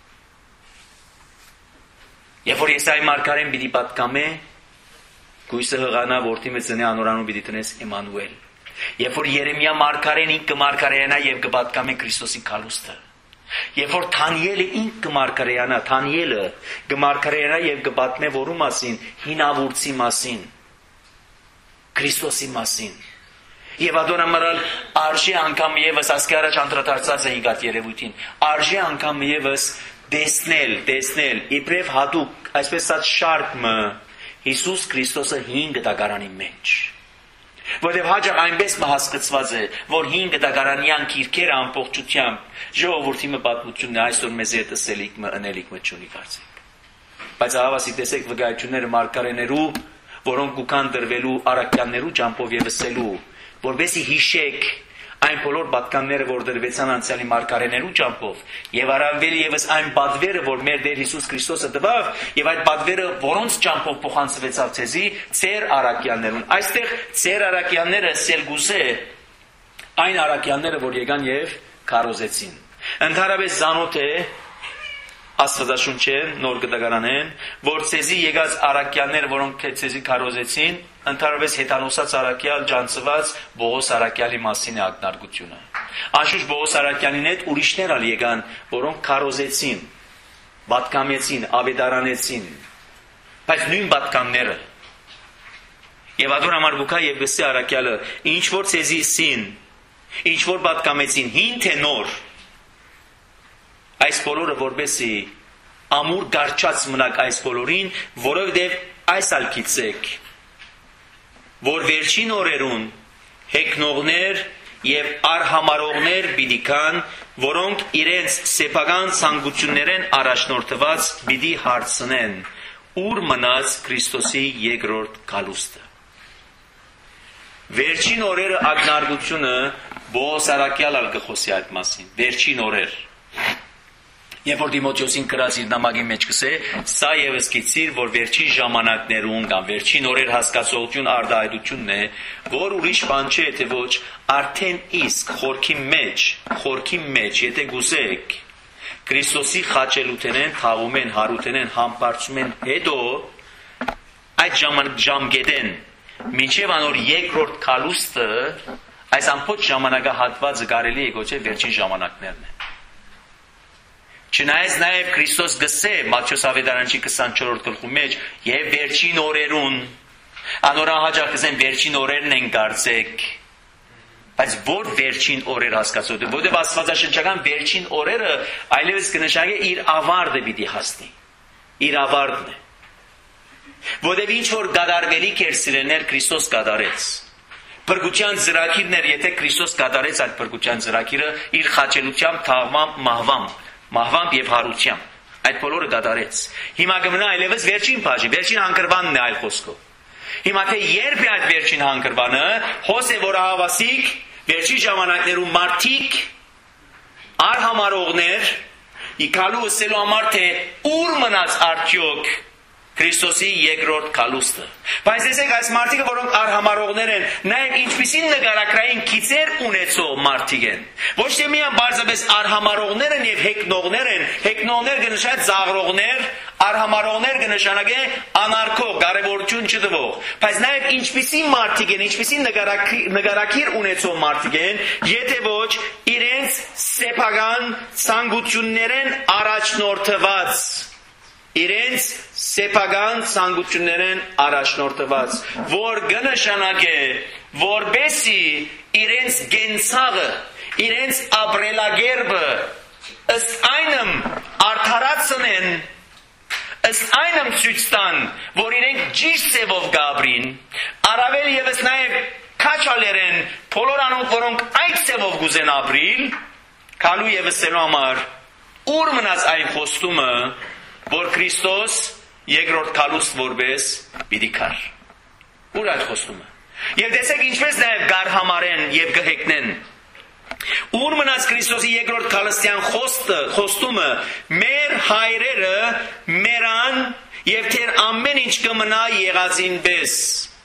Երբ որ Եսայի մարգարեն պիտի պատկամե, գույսը հղանա որդի մեծ ծնե անորանու պիտի տնես Էմանուել։ Երբ որ Երեմիա մարգարեն ինք կմարգարեանա եւ կպատկամե Քրիստոսի քալուստը։ Երբ որ Դանիելը ինք կմարգարեանա, Դանիելը կմարգարեանա եւ կպատմե որու մասին, հինավուրցի մասին, Քրիստոսի մասին։ Եվ ադոնամարալ արժի անգամ եւս ասկի առաջ անդրադարձած է ինքատ երևույթին, արժի անգամ եւս տեսնել, իբրև հատուկ, այսպես ասած շարքը Հիսուս Քրիստոսը 5 դագարանի մեջ։ Որտեւ հաջող այնպես մահասկծված է, որ 5 դագարանյան քիրքերը ամբողջությամբ ժողովրդի մը պատմությունն է այսօր մեզ հետ ասելիք մը ընելիք մը չունի կարծեք։ Բայց հավասի տեսեք վկայությունները մարգարեներու, որոնք կուքան դրվելու արաքյաններու ջամփով եւ ասելու, որբեսի հիշեք այն բոլոր պատկանները, որ դրվեցան անցյալի մարգարեներու ջամփով, եւ առավել եւս այն պատվերը, որ մեր Տեր Հիսուս Քրիստոսը տվավ, եւ այդ պատվերը, որոնց ջամփով փոխանցվեցավ ցեզի, ծեր արաքյաններուն։ Այստեղ ծեր արաքյանները սելգուզե այն արաքյանները, որ եկան եւ քարոզեցին։ Ընդհանրապես զանոթ է Աստվածաշունչեն, նոր գտագարանեն, որ ցեզի եկած արաքյանները, որոնք ցեզի քարոզեցին, ընդհանրապես հետանոսած արաքյալ ջանցված Բողոս արաքյալի մասին է ակնարկությունը։ Անշուշտ Բողոս արաքյանին հետ ուրիշներ ալ եկան, որոնք քարոզեցին, պատկամեցին, ավետարանեցին, բայց նույն պատկանները։ Եվ ադոր համար գուքա եւ գսե արաքյալը, ինչ որ ցեզի սին, ինչ որ պատկամեցին, հին թե նոր, այս բոլորը որբեսի ամուր գարչած մնաք այս բոլորին, որովհետև այս ալ գիտեք, որ վերջին օրերուն հեքնողներ եւ արհամարողներ պիտի կան, որոնք իրենց սեփական ցանկություններեն առաջնորդված պիտի հարցնեն, ուր մնաց Քրիստոսի երկրորդ գալուստը։ Վերջին օրերը ակնարկությունը Բողոս արաքյալ ալ կխոսի այդ մասին, վերջին օրեր։ Երբ որ Տիմոթեոսին գրած իր նամակի մեջ կսե, սա եւս գիծիր, որ վերջին ժամանակներուն կամ վերջին օրեր հասկացողություն արդայդությունն է, որ ուրիշ բան չէ, թե ոչ արդեն իսկ խորքի մեջ, եթե գուսեք, Քրիստոսի խաչելութենեն, թաղումեն, հարութենեն, համբարձումեն հետո այդ ժամկետեն, մինչև անոր երկրորդ քալուստը, այս ամբողջ ժամանակահատվածը կարելի է գոչել վերջին ժամանակներն է։ Չնայած նաև Քրիստոս գսե Մատթեոս ավետարանչի 24-րդ գլխու մեջ եւ վերջին օրերուն անորան հաջող կսեն վերջին օրերն են կարծեք Բայց որ վերջին օրեր հասկացող է, որտեղ աստվածաշնչական վերջին օրերը այլևս կնշանակի իր ավարտը պիտի հասնի։ Իր ավարտն է։ Որտեղ ինչ որ կատարվելիք էր սիրելիներ Քրիստոս կատարեց։ Փրկության ծրագիրն էր, եթե Քրիստոս կատարեց այդ փրկության ծրագիրը իր խաչելությամբ, թաղմամբ, մահվամբ եւ հարությամբ։ Այդ բոլորը կատարեց։ Հիմա կմնա այլևս վերջին բաժին, վերջին հանգրվանն է այլ խոսքով։ Հիմա թե երբ է այդ վերջին հանգրվանը, հոս է որ ահավասիկ, վերջին ժամանակներում մարդիկ, արհամարողներ, իքալու ասելու համար թե ուր մնաց արդյոք Քրիստոսի երկրորդ կալուստը։ Բայց տեսեք այս մարդիկը, որոնք արհամարողներ են, նաև ինչպիսին նկարագրային գիծեր ունեցող մարդիկ են։ Ոչ թե միայն բարձրապես արհամարողներ են եւ հեգնողներ են, հեգնողներ կնշանակե ծաղրողներ, արհամարողներ կնշանակե անարգող, կարևորություն չտվող։ Բայց նաև ինչպիսին մարդիկ են, ինչպիսին նկարագիր ունեցող մարդիկ են, եթե ոչ իրենց սեփական ցանկություններեն առաջնորդված իրենց սեփական ցանկություններեն առաջնորդված, որ կնշանակե, որբեսի իրենց գենցաղը, իրենց ապրելակերպը ըստ այնմ արդարացնեն, ըստ այնմ ցույց տան, որ իրենք ճիշտ ձևով կապրին, առավել եւս նաեւ քաչալերեն բոլոր անոնք, որոնք այդ ձևով կուզեն ապրիլ, քալու եւս սելու համար, ուր մնաց այն խոստումը, որ Քրիստոս երկրորդ կալուստ որպես պիտի կար։ Ուր այդ խոստումը։ Եվ տեսեք ինչպես նաև գարհամարեն և գհեկնեն։ Ուր մնաց Քրիստոսի երկրորդ կալստյան խոստումը մեր հայրերը մերան և թեր ամեն ինչ կմնա եղածին պես։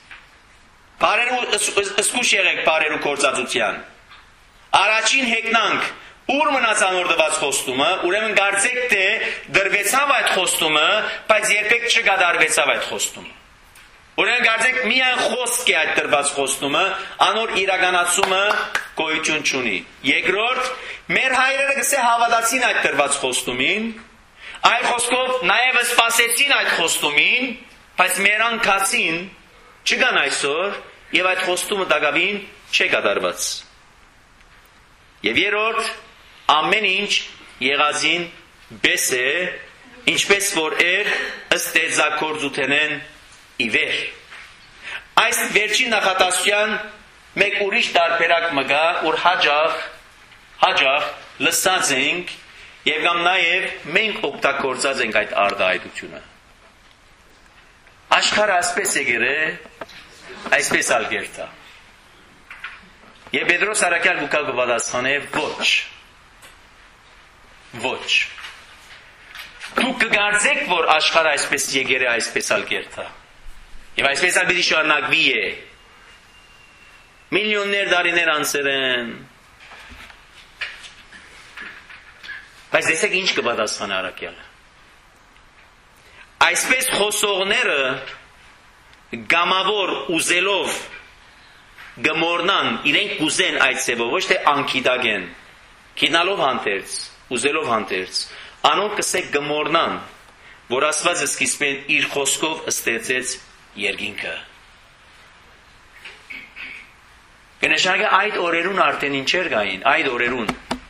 Սկուշ եղեք բարերու կործածության։ Առաջին հեկնանք ուր մնաց անորդված խոստումը, ուրեմն կարծեք թե դրվեցավ այդ խոստումը, բայց երբեք չկատարվեցավ այդ խոստումը։ Ուրեմն կարծեք միայն խոսք է այդ դրված խոստումը, անոր իրականացումը գոյություն չունի։ Երկրորդ, մեր հայրերը գսե հավատացին այդ դրված խոստումին, այդ խոսքով նաև սպասեցին այդ խոստումին, բայց մերան քացին չկան այսօր եւ այդ խոստումը դակավին չկատարված։ Եվ երրորդ, ամեն ինչ եղածին բես է, ինչպես որ էր ըստ ստեղծագործութենեն ի վեր։ Այս վերջին նախատասության մեկ ուրիշ տարբերակ մգա, որ հաջող լսած ենք եւ կամ նաեւ մենք օգտագործած ենք այդ արտահայտությունը։ Աշխարհը ասպես է գերե, այսպես ալ գերտա։ Եվ Պետրոս Արաքյալ գուկալ կպատասխանե ոչ։ Դուք կգարձեք, որ աշխարհը այսպես եկեր է, այսպես ալ գերտա։ Եվ այսպես ալ պիտի շարունակվի է։ Միլիոններ դարիներ անցել են։ Բայց տեսեք ինչ կպատասխանե Արաքյալը։ Այսպես խոսողները գամավոր ուզելով գմորնան, իրենք կուզեն այդ սևով, ոչ թե անկիդագեն, կինալով հանդերց, ուզելով հանդերց, անոնք կսեք գմորնան, որ Աստվածը սկիզբեն իր խոսքով ստեղծեց երկինքը։ Կնշանակե այդ օրերուն արդեն ինչեր կային, այդ օրերուն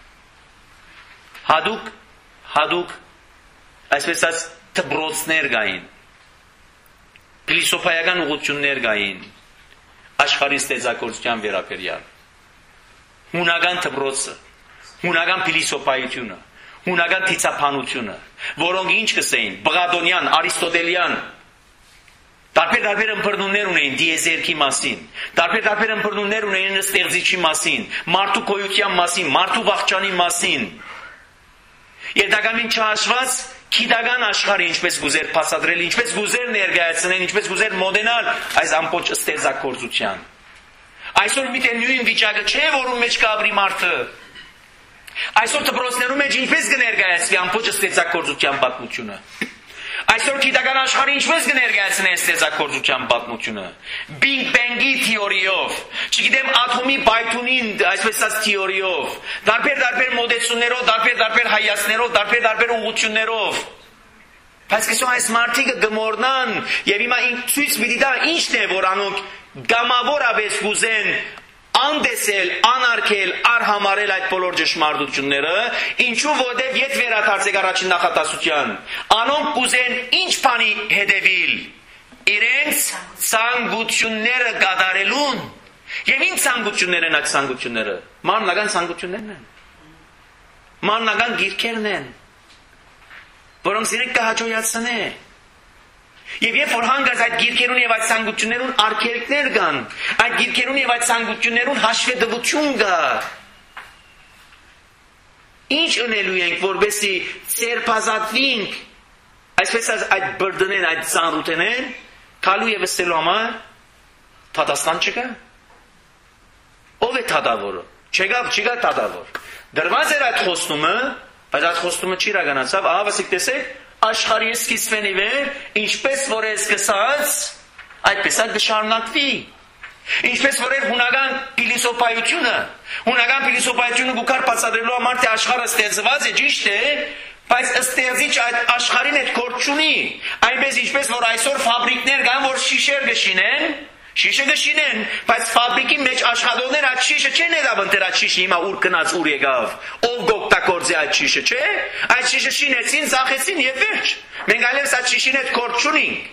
հադուկ այսպես ասած դպրոցներ կային, փիլիսոփայական ուղղություններ կային, աշխարհի ստեղծագործության վերաբերյալ։ Հունական դպրոցը, հունական փիլիսոփայությունը, հունական թիցափանությունը, որոնք ինչ կսեին, Պլատոնյան, Արիստոտելյան, տարբեր ըմբռնումներ ունեին դիեզերքի մասին, տարբեր ըմբռնումներ ունեին ստեղծիչի մասին, մարդու գոյության մասին, մարդու վախճանի մասին։ Եվ դակամին չհաշված գիտական աշխարհը ինչպես գուզեր փաստադրել, ինչպես գուզեր ներկայացնել, ինչպես գուզեր մոդենալ այս ամբողջ ստեղծագործության։ Այսօր մի տեղ նույն վիճակը չէ, որում մեջ կապրի մարդը։ Այսօր դպրոցներում մեջ ինչպես կներկայացվի ամբողջ ստեղծագործության պատմությունը։ Այսօր գիտական աշխարհը ինչպես կներկայացնի ստեղծագործության պատմությունը։ Big Bang-ի թեորիով, չգիտեմ ատոմի բայթունին, այսպես ասած թեորիով, տարբեր մոդեցումներով, տարբեր հայացքներով, տարբեր ուղղություններով։ Բայց կսո այս մարդիկը գմորնան եւ հիմա ցույց պիտի տա ինչն է, որ անոնք գամավորապես կուզեն անդեսել, անարգել, արհամարել այդ բոլոր ճշմարտությունները, ինչու որտեղ ետ վերադարձեք առաջին նախատասության, անոնք կուզեն ինչ բանի հետևիլ, իրենց ցանկությունները կատարելուն, եւ ինչ ցանկություններ են այդ ցանկությունները, մանրական ցանկություններն են, մանրական գիրքերն են, որոնք իրենք կհաջողացնեն։ Եվ երբ որ հանգած այդ գիրքերուն եւ այդ ցանկություններուն արգելքներ կան, այդ գիրքերուն եւ այդ ցանկություններուն հաշվետվություն կա, ինչ ունելու ենք, որովհետեւ ցերպազատվենք, այսպես այդ բրդնեն, այդ ծանրութենեն, քալու եւ ստելու համար Թատաստան չկա։ Ով է թադավորը։ Չկա թադավոր։ Դրված էր այդ խոստումը, բայց այդ խոստումը չի իրականացավ, ահա վասիկ տեսեք, աշխարհի սկիզբեն ի վեր, ինչպես որ է սկսած, այդպես էլ կշարունակվի։ Ինչպես որ էր հունական փիլիսոփայությունը գուքար բացատրելու համար թե աշխարհը ստեղծված է, ճիշտ է, բայց ստեղծիչ այդ աշխարհին հետ գործ չունի։ Այնպես ինչպես որ այսօր ֆաբրիկներ կան, որ շիշեր կշինեն, բայց ֆաբրիկի մեջ աշխատողներ այդ շիշը չեն edab ընտեր այդ շիշը հիմա ուր գնաց ուր եկավ, ով գոկտակորձի այդ շիշը, չէ, այդ շիշը շինեցին, ծախեցին եւ վերջ։ Մենք այլևս այդ շիշին հետ գործ չունենք։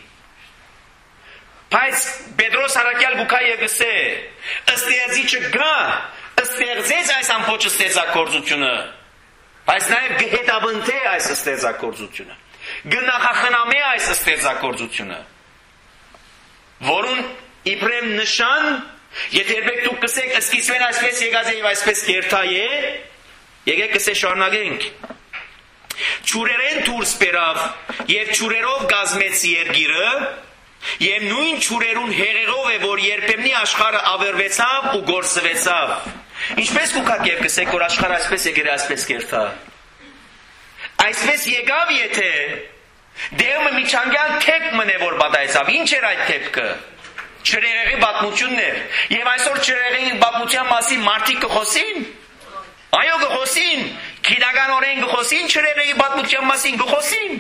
Բայց Պետրոս Արաքյալ գուքա եւ գսե, ըստեղծիչը գա, ըստեղծեց այս ամբողջ ստեղծագործությունը, բայց նաեւ գհետաբնթե այս ստեղծագործությունը, գնահախնամե այս ստեղծագործությունը, որուն իբրեմ նշան, եթե երբեք դուք կսեք սկիզբեն այսպես եկած է եւ այսպես կերտա է, եկեք կսե շարունակենք։ Ճուրերեն դուրս բերավ եւ ճուրերով գազմեց երգիրը, եւ նույն ճուրերուն հեղեղով է, որ երբեմնի աշխարհը ավերվեցավ ու գործվեցավ։ Ինչպես կուքակ եւ կսեք, որ աշխարհը այսպես եկել է, այսպես կերտա։ Այսպես եկավ, եթե դեղը միջանկյալ թեփ մնե որ բադայցավ, ինչ էր այդ թեփքը։ Չրեղեղի պատմությունն էր, եւ այսօր չրեղեղի պատմության մասին մարդիկ կխոսին, այո կխոսին, քիդականորեն կխոսին, չրեղեղի պատմության մասին կխոսին,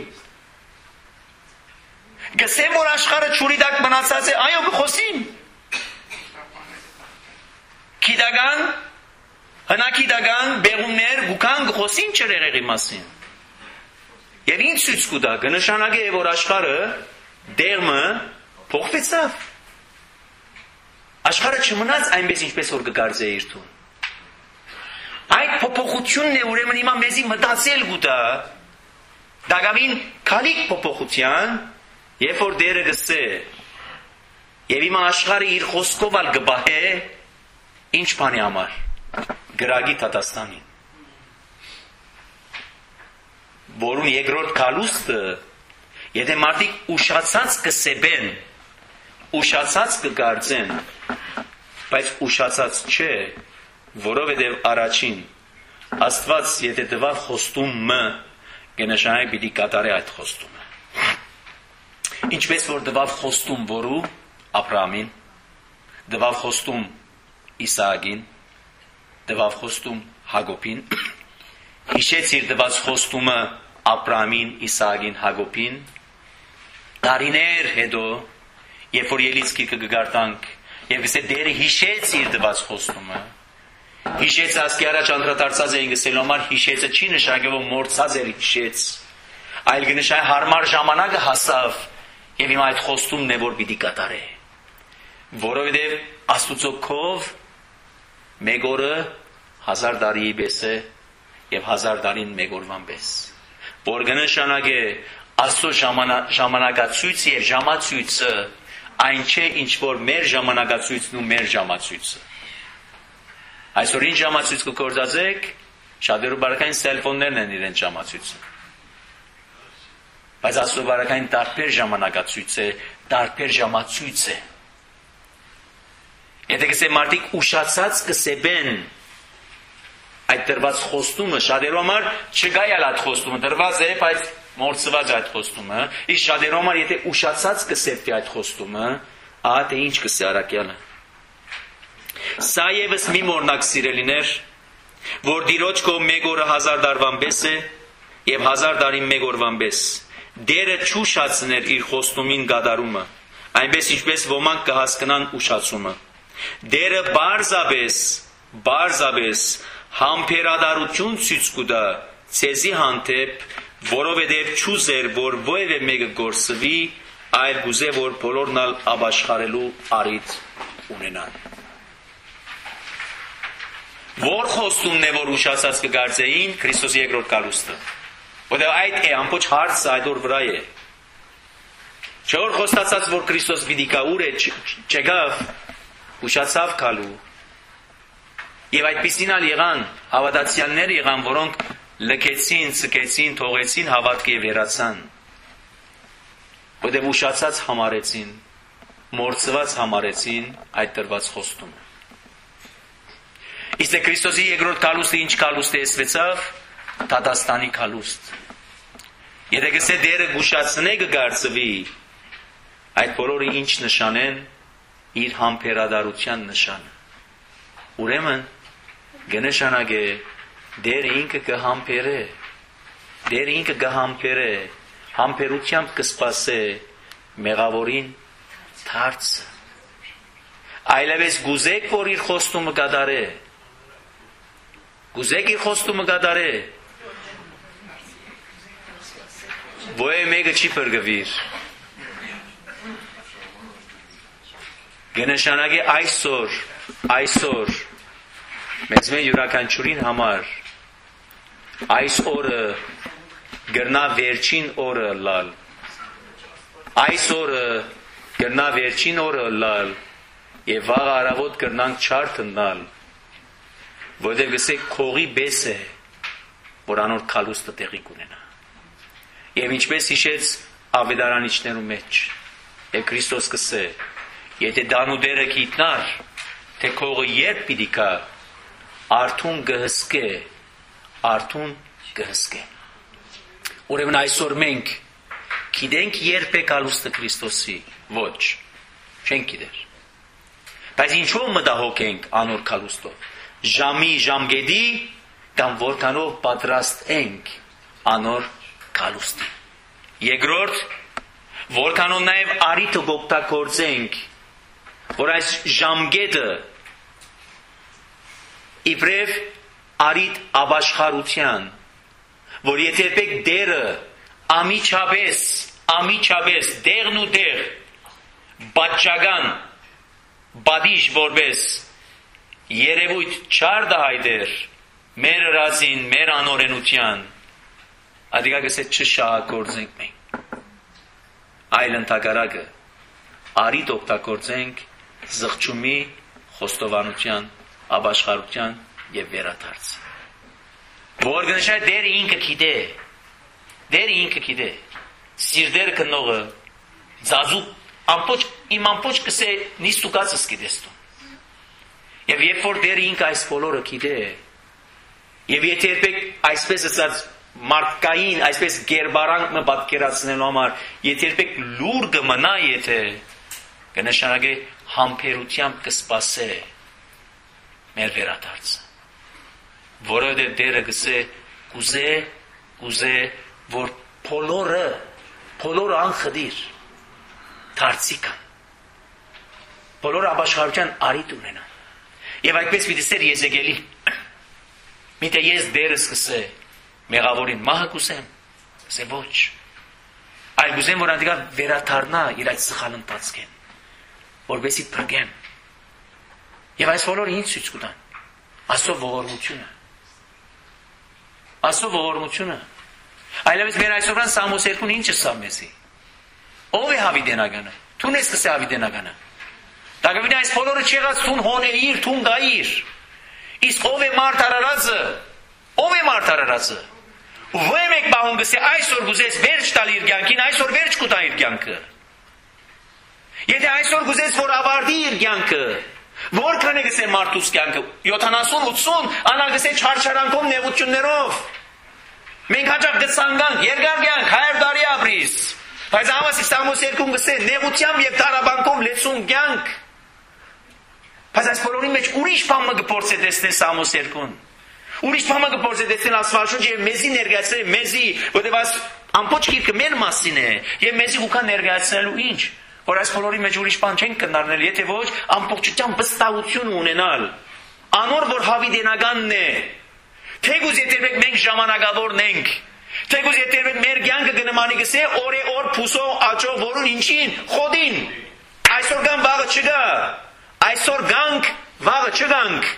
գսեն որ աշխարհը ճուրի տակ մնացած է, այո կխոսին, քիդական, հնակիդական բեղումներ գուքան կխոսին չրեղեղի մասին, եւ ինչ ցույց կտա, կնշանակե որ աշխարհը դերմը փոխվեցավ։ Աշխարհը չմնաց այնպես ինչպես որ կգարձե իր տուն։ Այդ փոփոխությունն է ուրեմն հիմա մեզի մտածել գուտա։ Դակամին քալիկ փոփոխության, երբ որ դերը գսե, եւ հիմա աշխարհը իր խոսքով ալ գբահե, ինչ բանի համար։ Գրագի Թատաստանին։ Որուն երկրորդ քալուստը, եթե մարդիկ ուշացած կսեբեն, ուշացած կգարձեն, բայց ուշացած չէ, որովհետև առաջին Աստված եթե տվավ խոստումը, կնշանակի պիտի կատարի այդ խոստումը։ Ինչպես որ տվավ խոստում որու Աբրահամին, տվավ խոստում Իսահակին, տվավ խոստում Հակոբին, հիշեց իր տված խոստումը Աբրահամին, Իսահակին, Հակոբին, տարիներ հետո երբ որ ելից գիրքը կգարտանք, եւ գսե դերը հիշեց իր տված խոստումը, հիշեց ասկի առաջ անդրադարձած էին գսելու համար հիշեցը չի նշանակի որ մոռացած էր հիշեց, այլ կնշանակի հարմար ժամանակը հասավ եւ հիմա այդ խոստումն է որ պիտի կատարե, որովհետեւ Աստուծո քով մեկ օրը 1000 տարի պես է եւ 1000 տարին մեկ օրվան պես, որ կնշանակի Աստծո ժամանակացույցը եւ ժամացույցը այն չէ ինչ որ մեր ժամանակացույցն ու մեր ժամացույցը։ Այսօր ինչ ժամացույց կգործածեք, շատերը բարակային սելֆոններն են իրենց ժամացույցը։ Բայց Աստծո բարակային տարբեր ժամանակացույց է, տարբեր ժամացույց է։ Եթե կսե մարդիկ ուշացած կսեբեն այդ դրված խոստումը, շատերու համար չկա ալ այդ խոստումը, դրված է, բայց մորցված այդ խոստումը, իսկ շատերու համար եթե ուշացած կսեբվի այդ խոստումը, ահա թե ինչ կսե Արաքյալը։ Սա եւս մի մորնակ սիրելիներ, որ դիրոջ կողմ մեկ օրը 1000 տարվան պես է եւ 1000 տարին մեկ օրվան պես։ Դերը չուշացներ իր խոստումին գադարումը, այնպես ինչպես ոմանք կհասկնան ուշացումը։ Դերը բարձաբես համբերադարություն ցույց կտա ցեզի հանդեպ, որովհետև չուզեր, որ ովևէ մեկը գործվի, այլ գուզե, որ բոլորն ալ ապաշխարելու առիթ ունենան։ Որ խոստումն է, որ ուշացած կգարձեին Քրիստոսի երկրորդ գալուստը։ Որտեղ այդ է ամբողջ հարցը այդ օր վրա է։ Չէ որ խոստացած, որ Քրիստոս պիտի գա, ուր է չեկավ, ուշացավ գալու։ Եվ այդպիսին ալ եղան, հավատացյալներ եղան, որոնք լքեցին, ցկեցին, թողեցին հավատքը եւ վերացան։ Որտեղ ուշացած համարեցին, մորցված համարեցին այդ տրված խոստումը։ Իսկ Քրիստոսի երկրորդ գալուստը ինչ գալուստ է ասվեցավ, Դատաստանի գալուստ։ Եթե գսե դերը գուշացնե կգարձվի, այդ բոլորը ինչ նշան են, իր համբերադարության նշանը։ Ուրեմն կնշանակե դեր ինքը կհամբերե, դեր ինքը կհամբերե, համբերությամբ կսպասե մեղավորին դարձը։ Այլևս գուզեք, որ իր խոստումը կատարե, գուզեք իր խոստումը կատարե, ովևէ մեկը չի փրկվիր։ Կնշանակե այսօր մեզ մեն յուրաքանչյուրին համար այս օրը գրնա վերջին օրը լալ, այս օրը գրնա վերջին օրը լալ եւ վաղ առավոտ գրնանք չարթնալ, որտեղ գսեք քողի բես է, որ անոր քալուստը տեղի կունենա։ Եվ ինչպես հիշեց ավետարանիչներու մեջ, եւ Քրիստոս կսե, եթե դանուդերը գիտնար, թե քողը երբ պիտի գա, արթուն կհսկե։ Ուրեմն այսօր մենք գիտենք երբ է գալուստը Քրիստոսի, ոչ, չենք գիտեր։ Բայց ինչու մտահոգ ենք անոր գալուստով, ժամգետի կամ որքանով պատրաստ ենք անոր գալուստի։ Երկրորդ, որքանով նաև առիթը կօգտագործենք, որ այս ժամկետը իբրև առիթ ապաշխարության, որ եթե երբեք դերը ամիջապես դեղն ու դեղ պատճական բադիժ որպես երևույթ չարդահայտեր մեր ռազին, մեր անօրենության, ադիգա գսե չշահագործենք մենք, այլ ընդհակառակը առիթ օգտագործենք զղջումի, խոստովանության, ապաշխարության եւ վերադարձի։ Որ գնշայ դեր ինքը գիտե, սիրդեր կնողը, ձազու իմ ամպոչ կսե նիստուկացս գիտեստում։ Եվ երբ որ դեր ինքը այս բոլորը գիտե, եւ եթե երբեք այսպես ասած մարդկային, այսպես գերբարանք մը պատկերացնելու համար, եթե երբեք լուր կմնա, եթե կնշանակե համբերությամբ կսպասե մեր վերադարձը, որովհետև դերը գսե կուզե, որ բոլորը անխդիր դարձիկան, բոլորը ապաշխարության առիթ ունենան։ Եվ այդպես պիտի սեր Եզեկիելի, միթե ես դերս կսե մեղավորին մահը կուսեմ, կսե ոչ, այլ կուսեմ, որ անդիկա վերադառնա իր այդ սխալ ընթացքեն, որպեսզի փրկեմ։ Եվ այս բոլորը ինչ ցույց կտան, Աստծո ողորմությունը, այլևս մեր այսօրվան Սամոս 2-ն ինչ ասա մեզի, ով է հավիտենականը, թուն ես կսե հավիտենականը, դակավին այս բոլորը չեղած թուն հոնեիր, թուն գայիր, իսկ ով է մարդարարածը, ով եք բահուն գսե այսօր գուզես վերջ տալ իր կյանքին, այսօր վերջ կուտա իր կյանքը, եթե այսօր գուզես որ ավարտի իր կյանքը, որքան է գսե մարդուս կյանքը, 70-80, անալ գսե չարչարանքով նեղություններով, մենք հաճախ գցանգանք, երկար կյանք, 100 տարի ապրիս, բայց համասիկ Սամոս 2-ն գսե նեղությամբ և տարաբանքով լեցուն կյանք, բայց այս բոլորի մեջ ուրիշ բամը կփորձե տեսնել Սամոս 2-ն, ուրիշ բամը կփորձե տեսնել Աստվածաշունչը և մեզի ներկայացնել, մեզի, որտեղ ամբողջ գիրքը մեր մասին է, և մեզի ուքա ներկայացնելու ինչ, որ այս բոլորի մեջ ուրիշ բան չենք կնարնել, եթե ոչ ամբողջությամբ վստահություն ունենալ, անոր որ հավիտենականն է, թեկուզ եթե մենք ժամանակավորն ենք, թեկուզ եթե մեր կյանքը կնմանի գսե օր փուսով աճով որուն ինչին, խոդին, այսօր կան վաղը չգա, այսօր գանք, վաղը չգանք,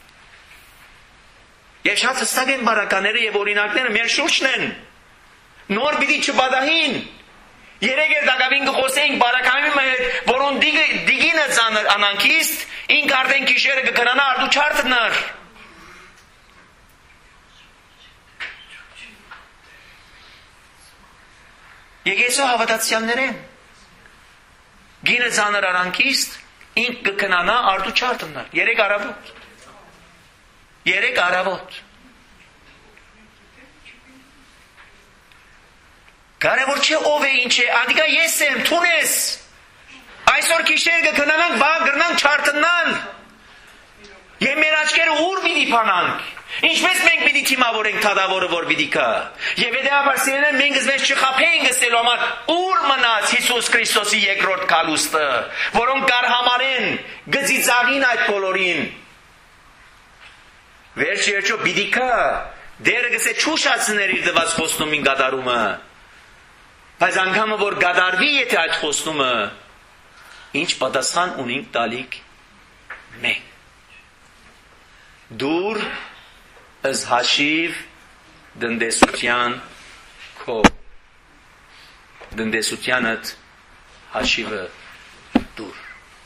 եւ շատ հստակ են բարականները եւ օրինակները մեր շուրջն են, նոր պիտի չբադահին, երեկ էր դակավին կխոսեինք բարակամի հետ, որոն դիգինը ծանր անանքիստ, ինք արդեն կիշերը կգրանա արդու չարդնար, Եկեսո հավատացյալներ են, գինը ծանր արանքիստ, ինք կգնանա արդու չարդնար, երեկ արավոտ, կարևոր չէ ով է ինչ է, ադիկա ես եմ, թուն ես, այսօր կիշեր կգնանանք, բաղ գրնանք չարդնալ, և մեր աչկերը ուր պիտի պանանք, ինչպես մենք պիտի թիմավորենք թադավորը, որ պիտի կա, և հետևաբար սիրելիներ մենք զվես չխապենք ասելու համար, ուր մնաց Հիսուս Քրիստոսի երկրորդ կալուստը, որոնք կարհամարեն, գծիծաղին այդ բոլորին, վերջ երջո պիտի կա, դերը գսե չուշացներ իր դված խոսնումին գադարումը, բայց անգամը որ գադարվի եթե այդ խոսնումը, ինչ պատասխան ունենք տալիք մենք, դուր ըզ հաշիվ դնդեսության քո, դնդեսությանդ հաշիվը դուր,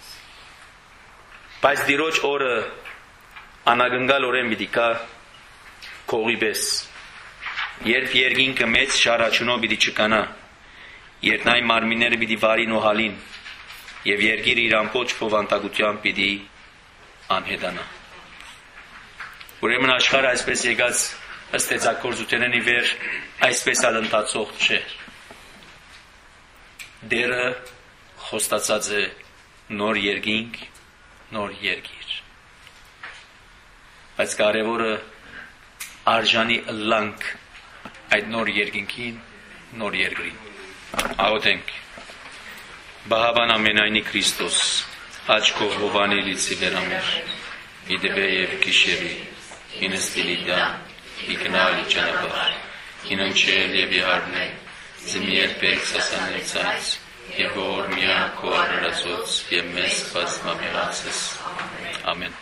բայց դիրոջ օրը անագնգալ օրեն պիտի կա քողի պես, երբ երկինքը մեծ շարաչունով պիտի չկանա, երբ նայ մարմինները պիտի վարին ու հալին, և երկիրը իր ամբողջ փոխանցությամբ պիտի անհետանա։ Ուրեմն աշխարհը այսպես եկած ըստ էծակորձութենեն ի վեր այսպես ալ ընթացող չէ։ Դերը խոստացած է նոր երկինք, նոր երկիր։ Բայց կարևորը արժանի ըլլանք այդ նոր երկինքին, նոր երկրին։ Աղոթենք։ Բահաբան ամենայնի Քրիստոս, աչքով հովանելիցի վերամեր, իդեպե և կիշերի, ինս դիլիդա, իգնալ իջանաբար, իննչել և իհարնել, զմ երբեք սասանել ցայց, և որ միակ քո արարածոց և մեզ բազմամեղացես։ Ամեն։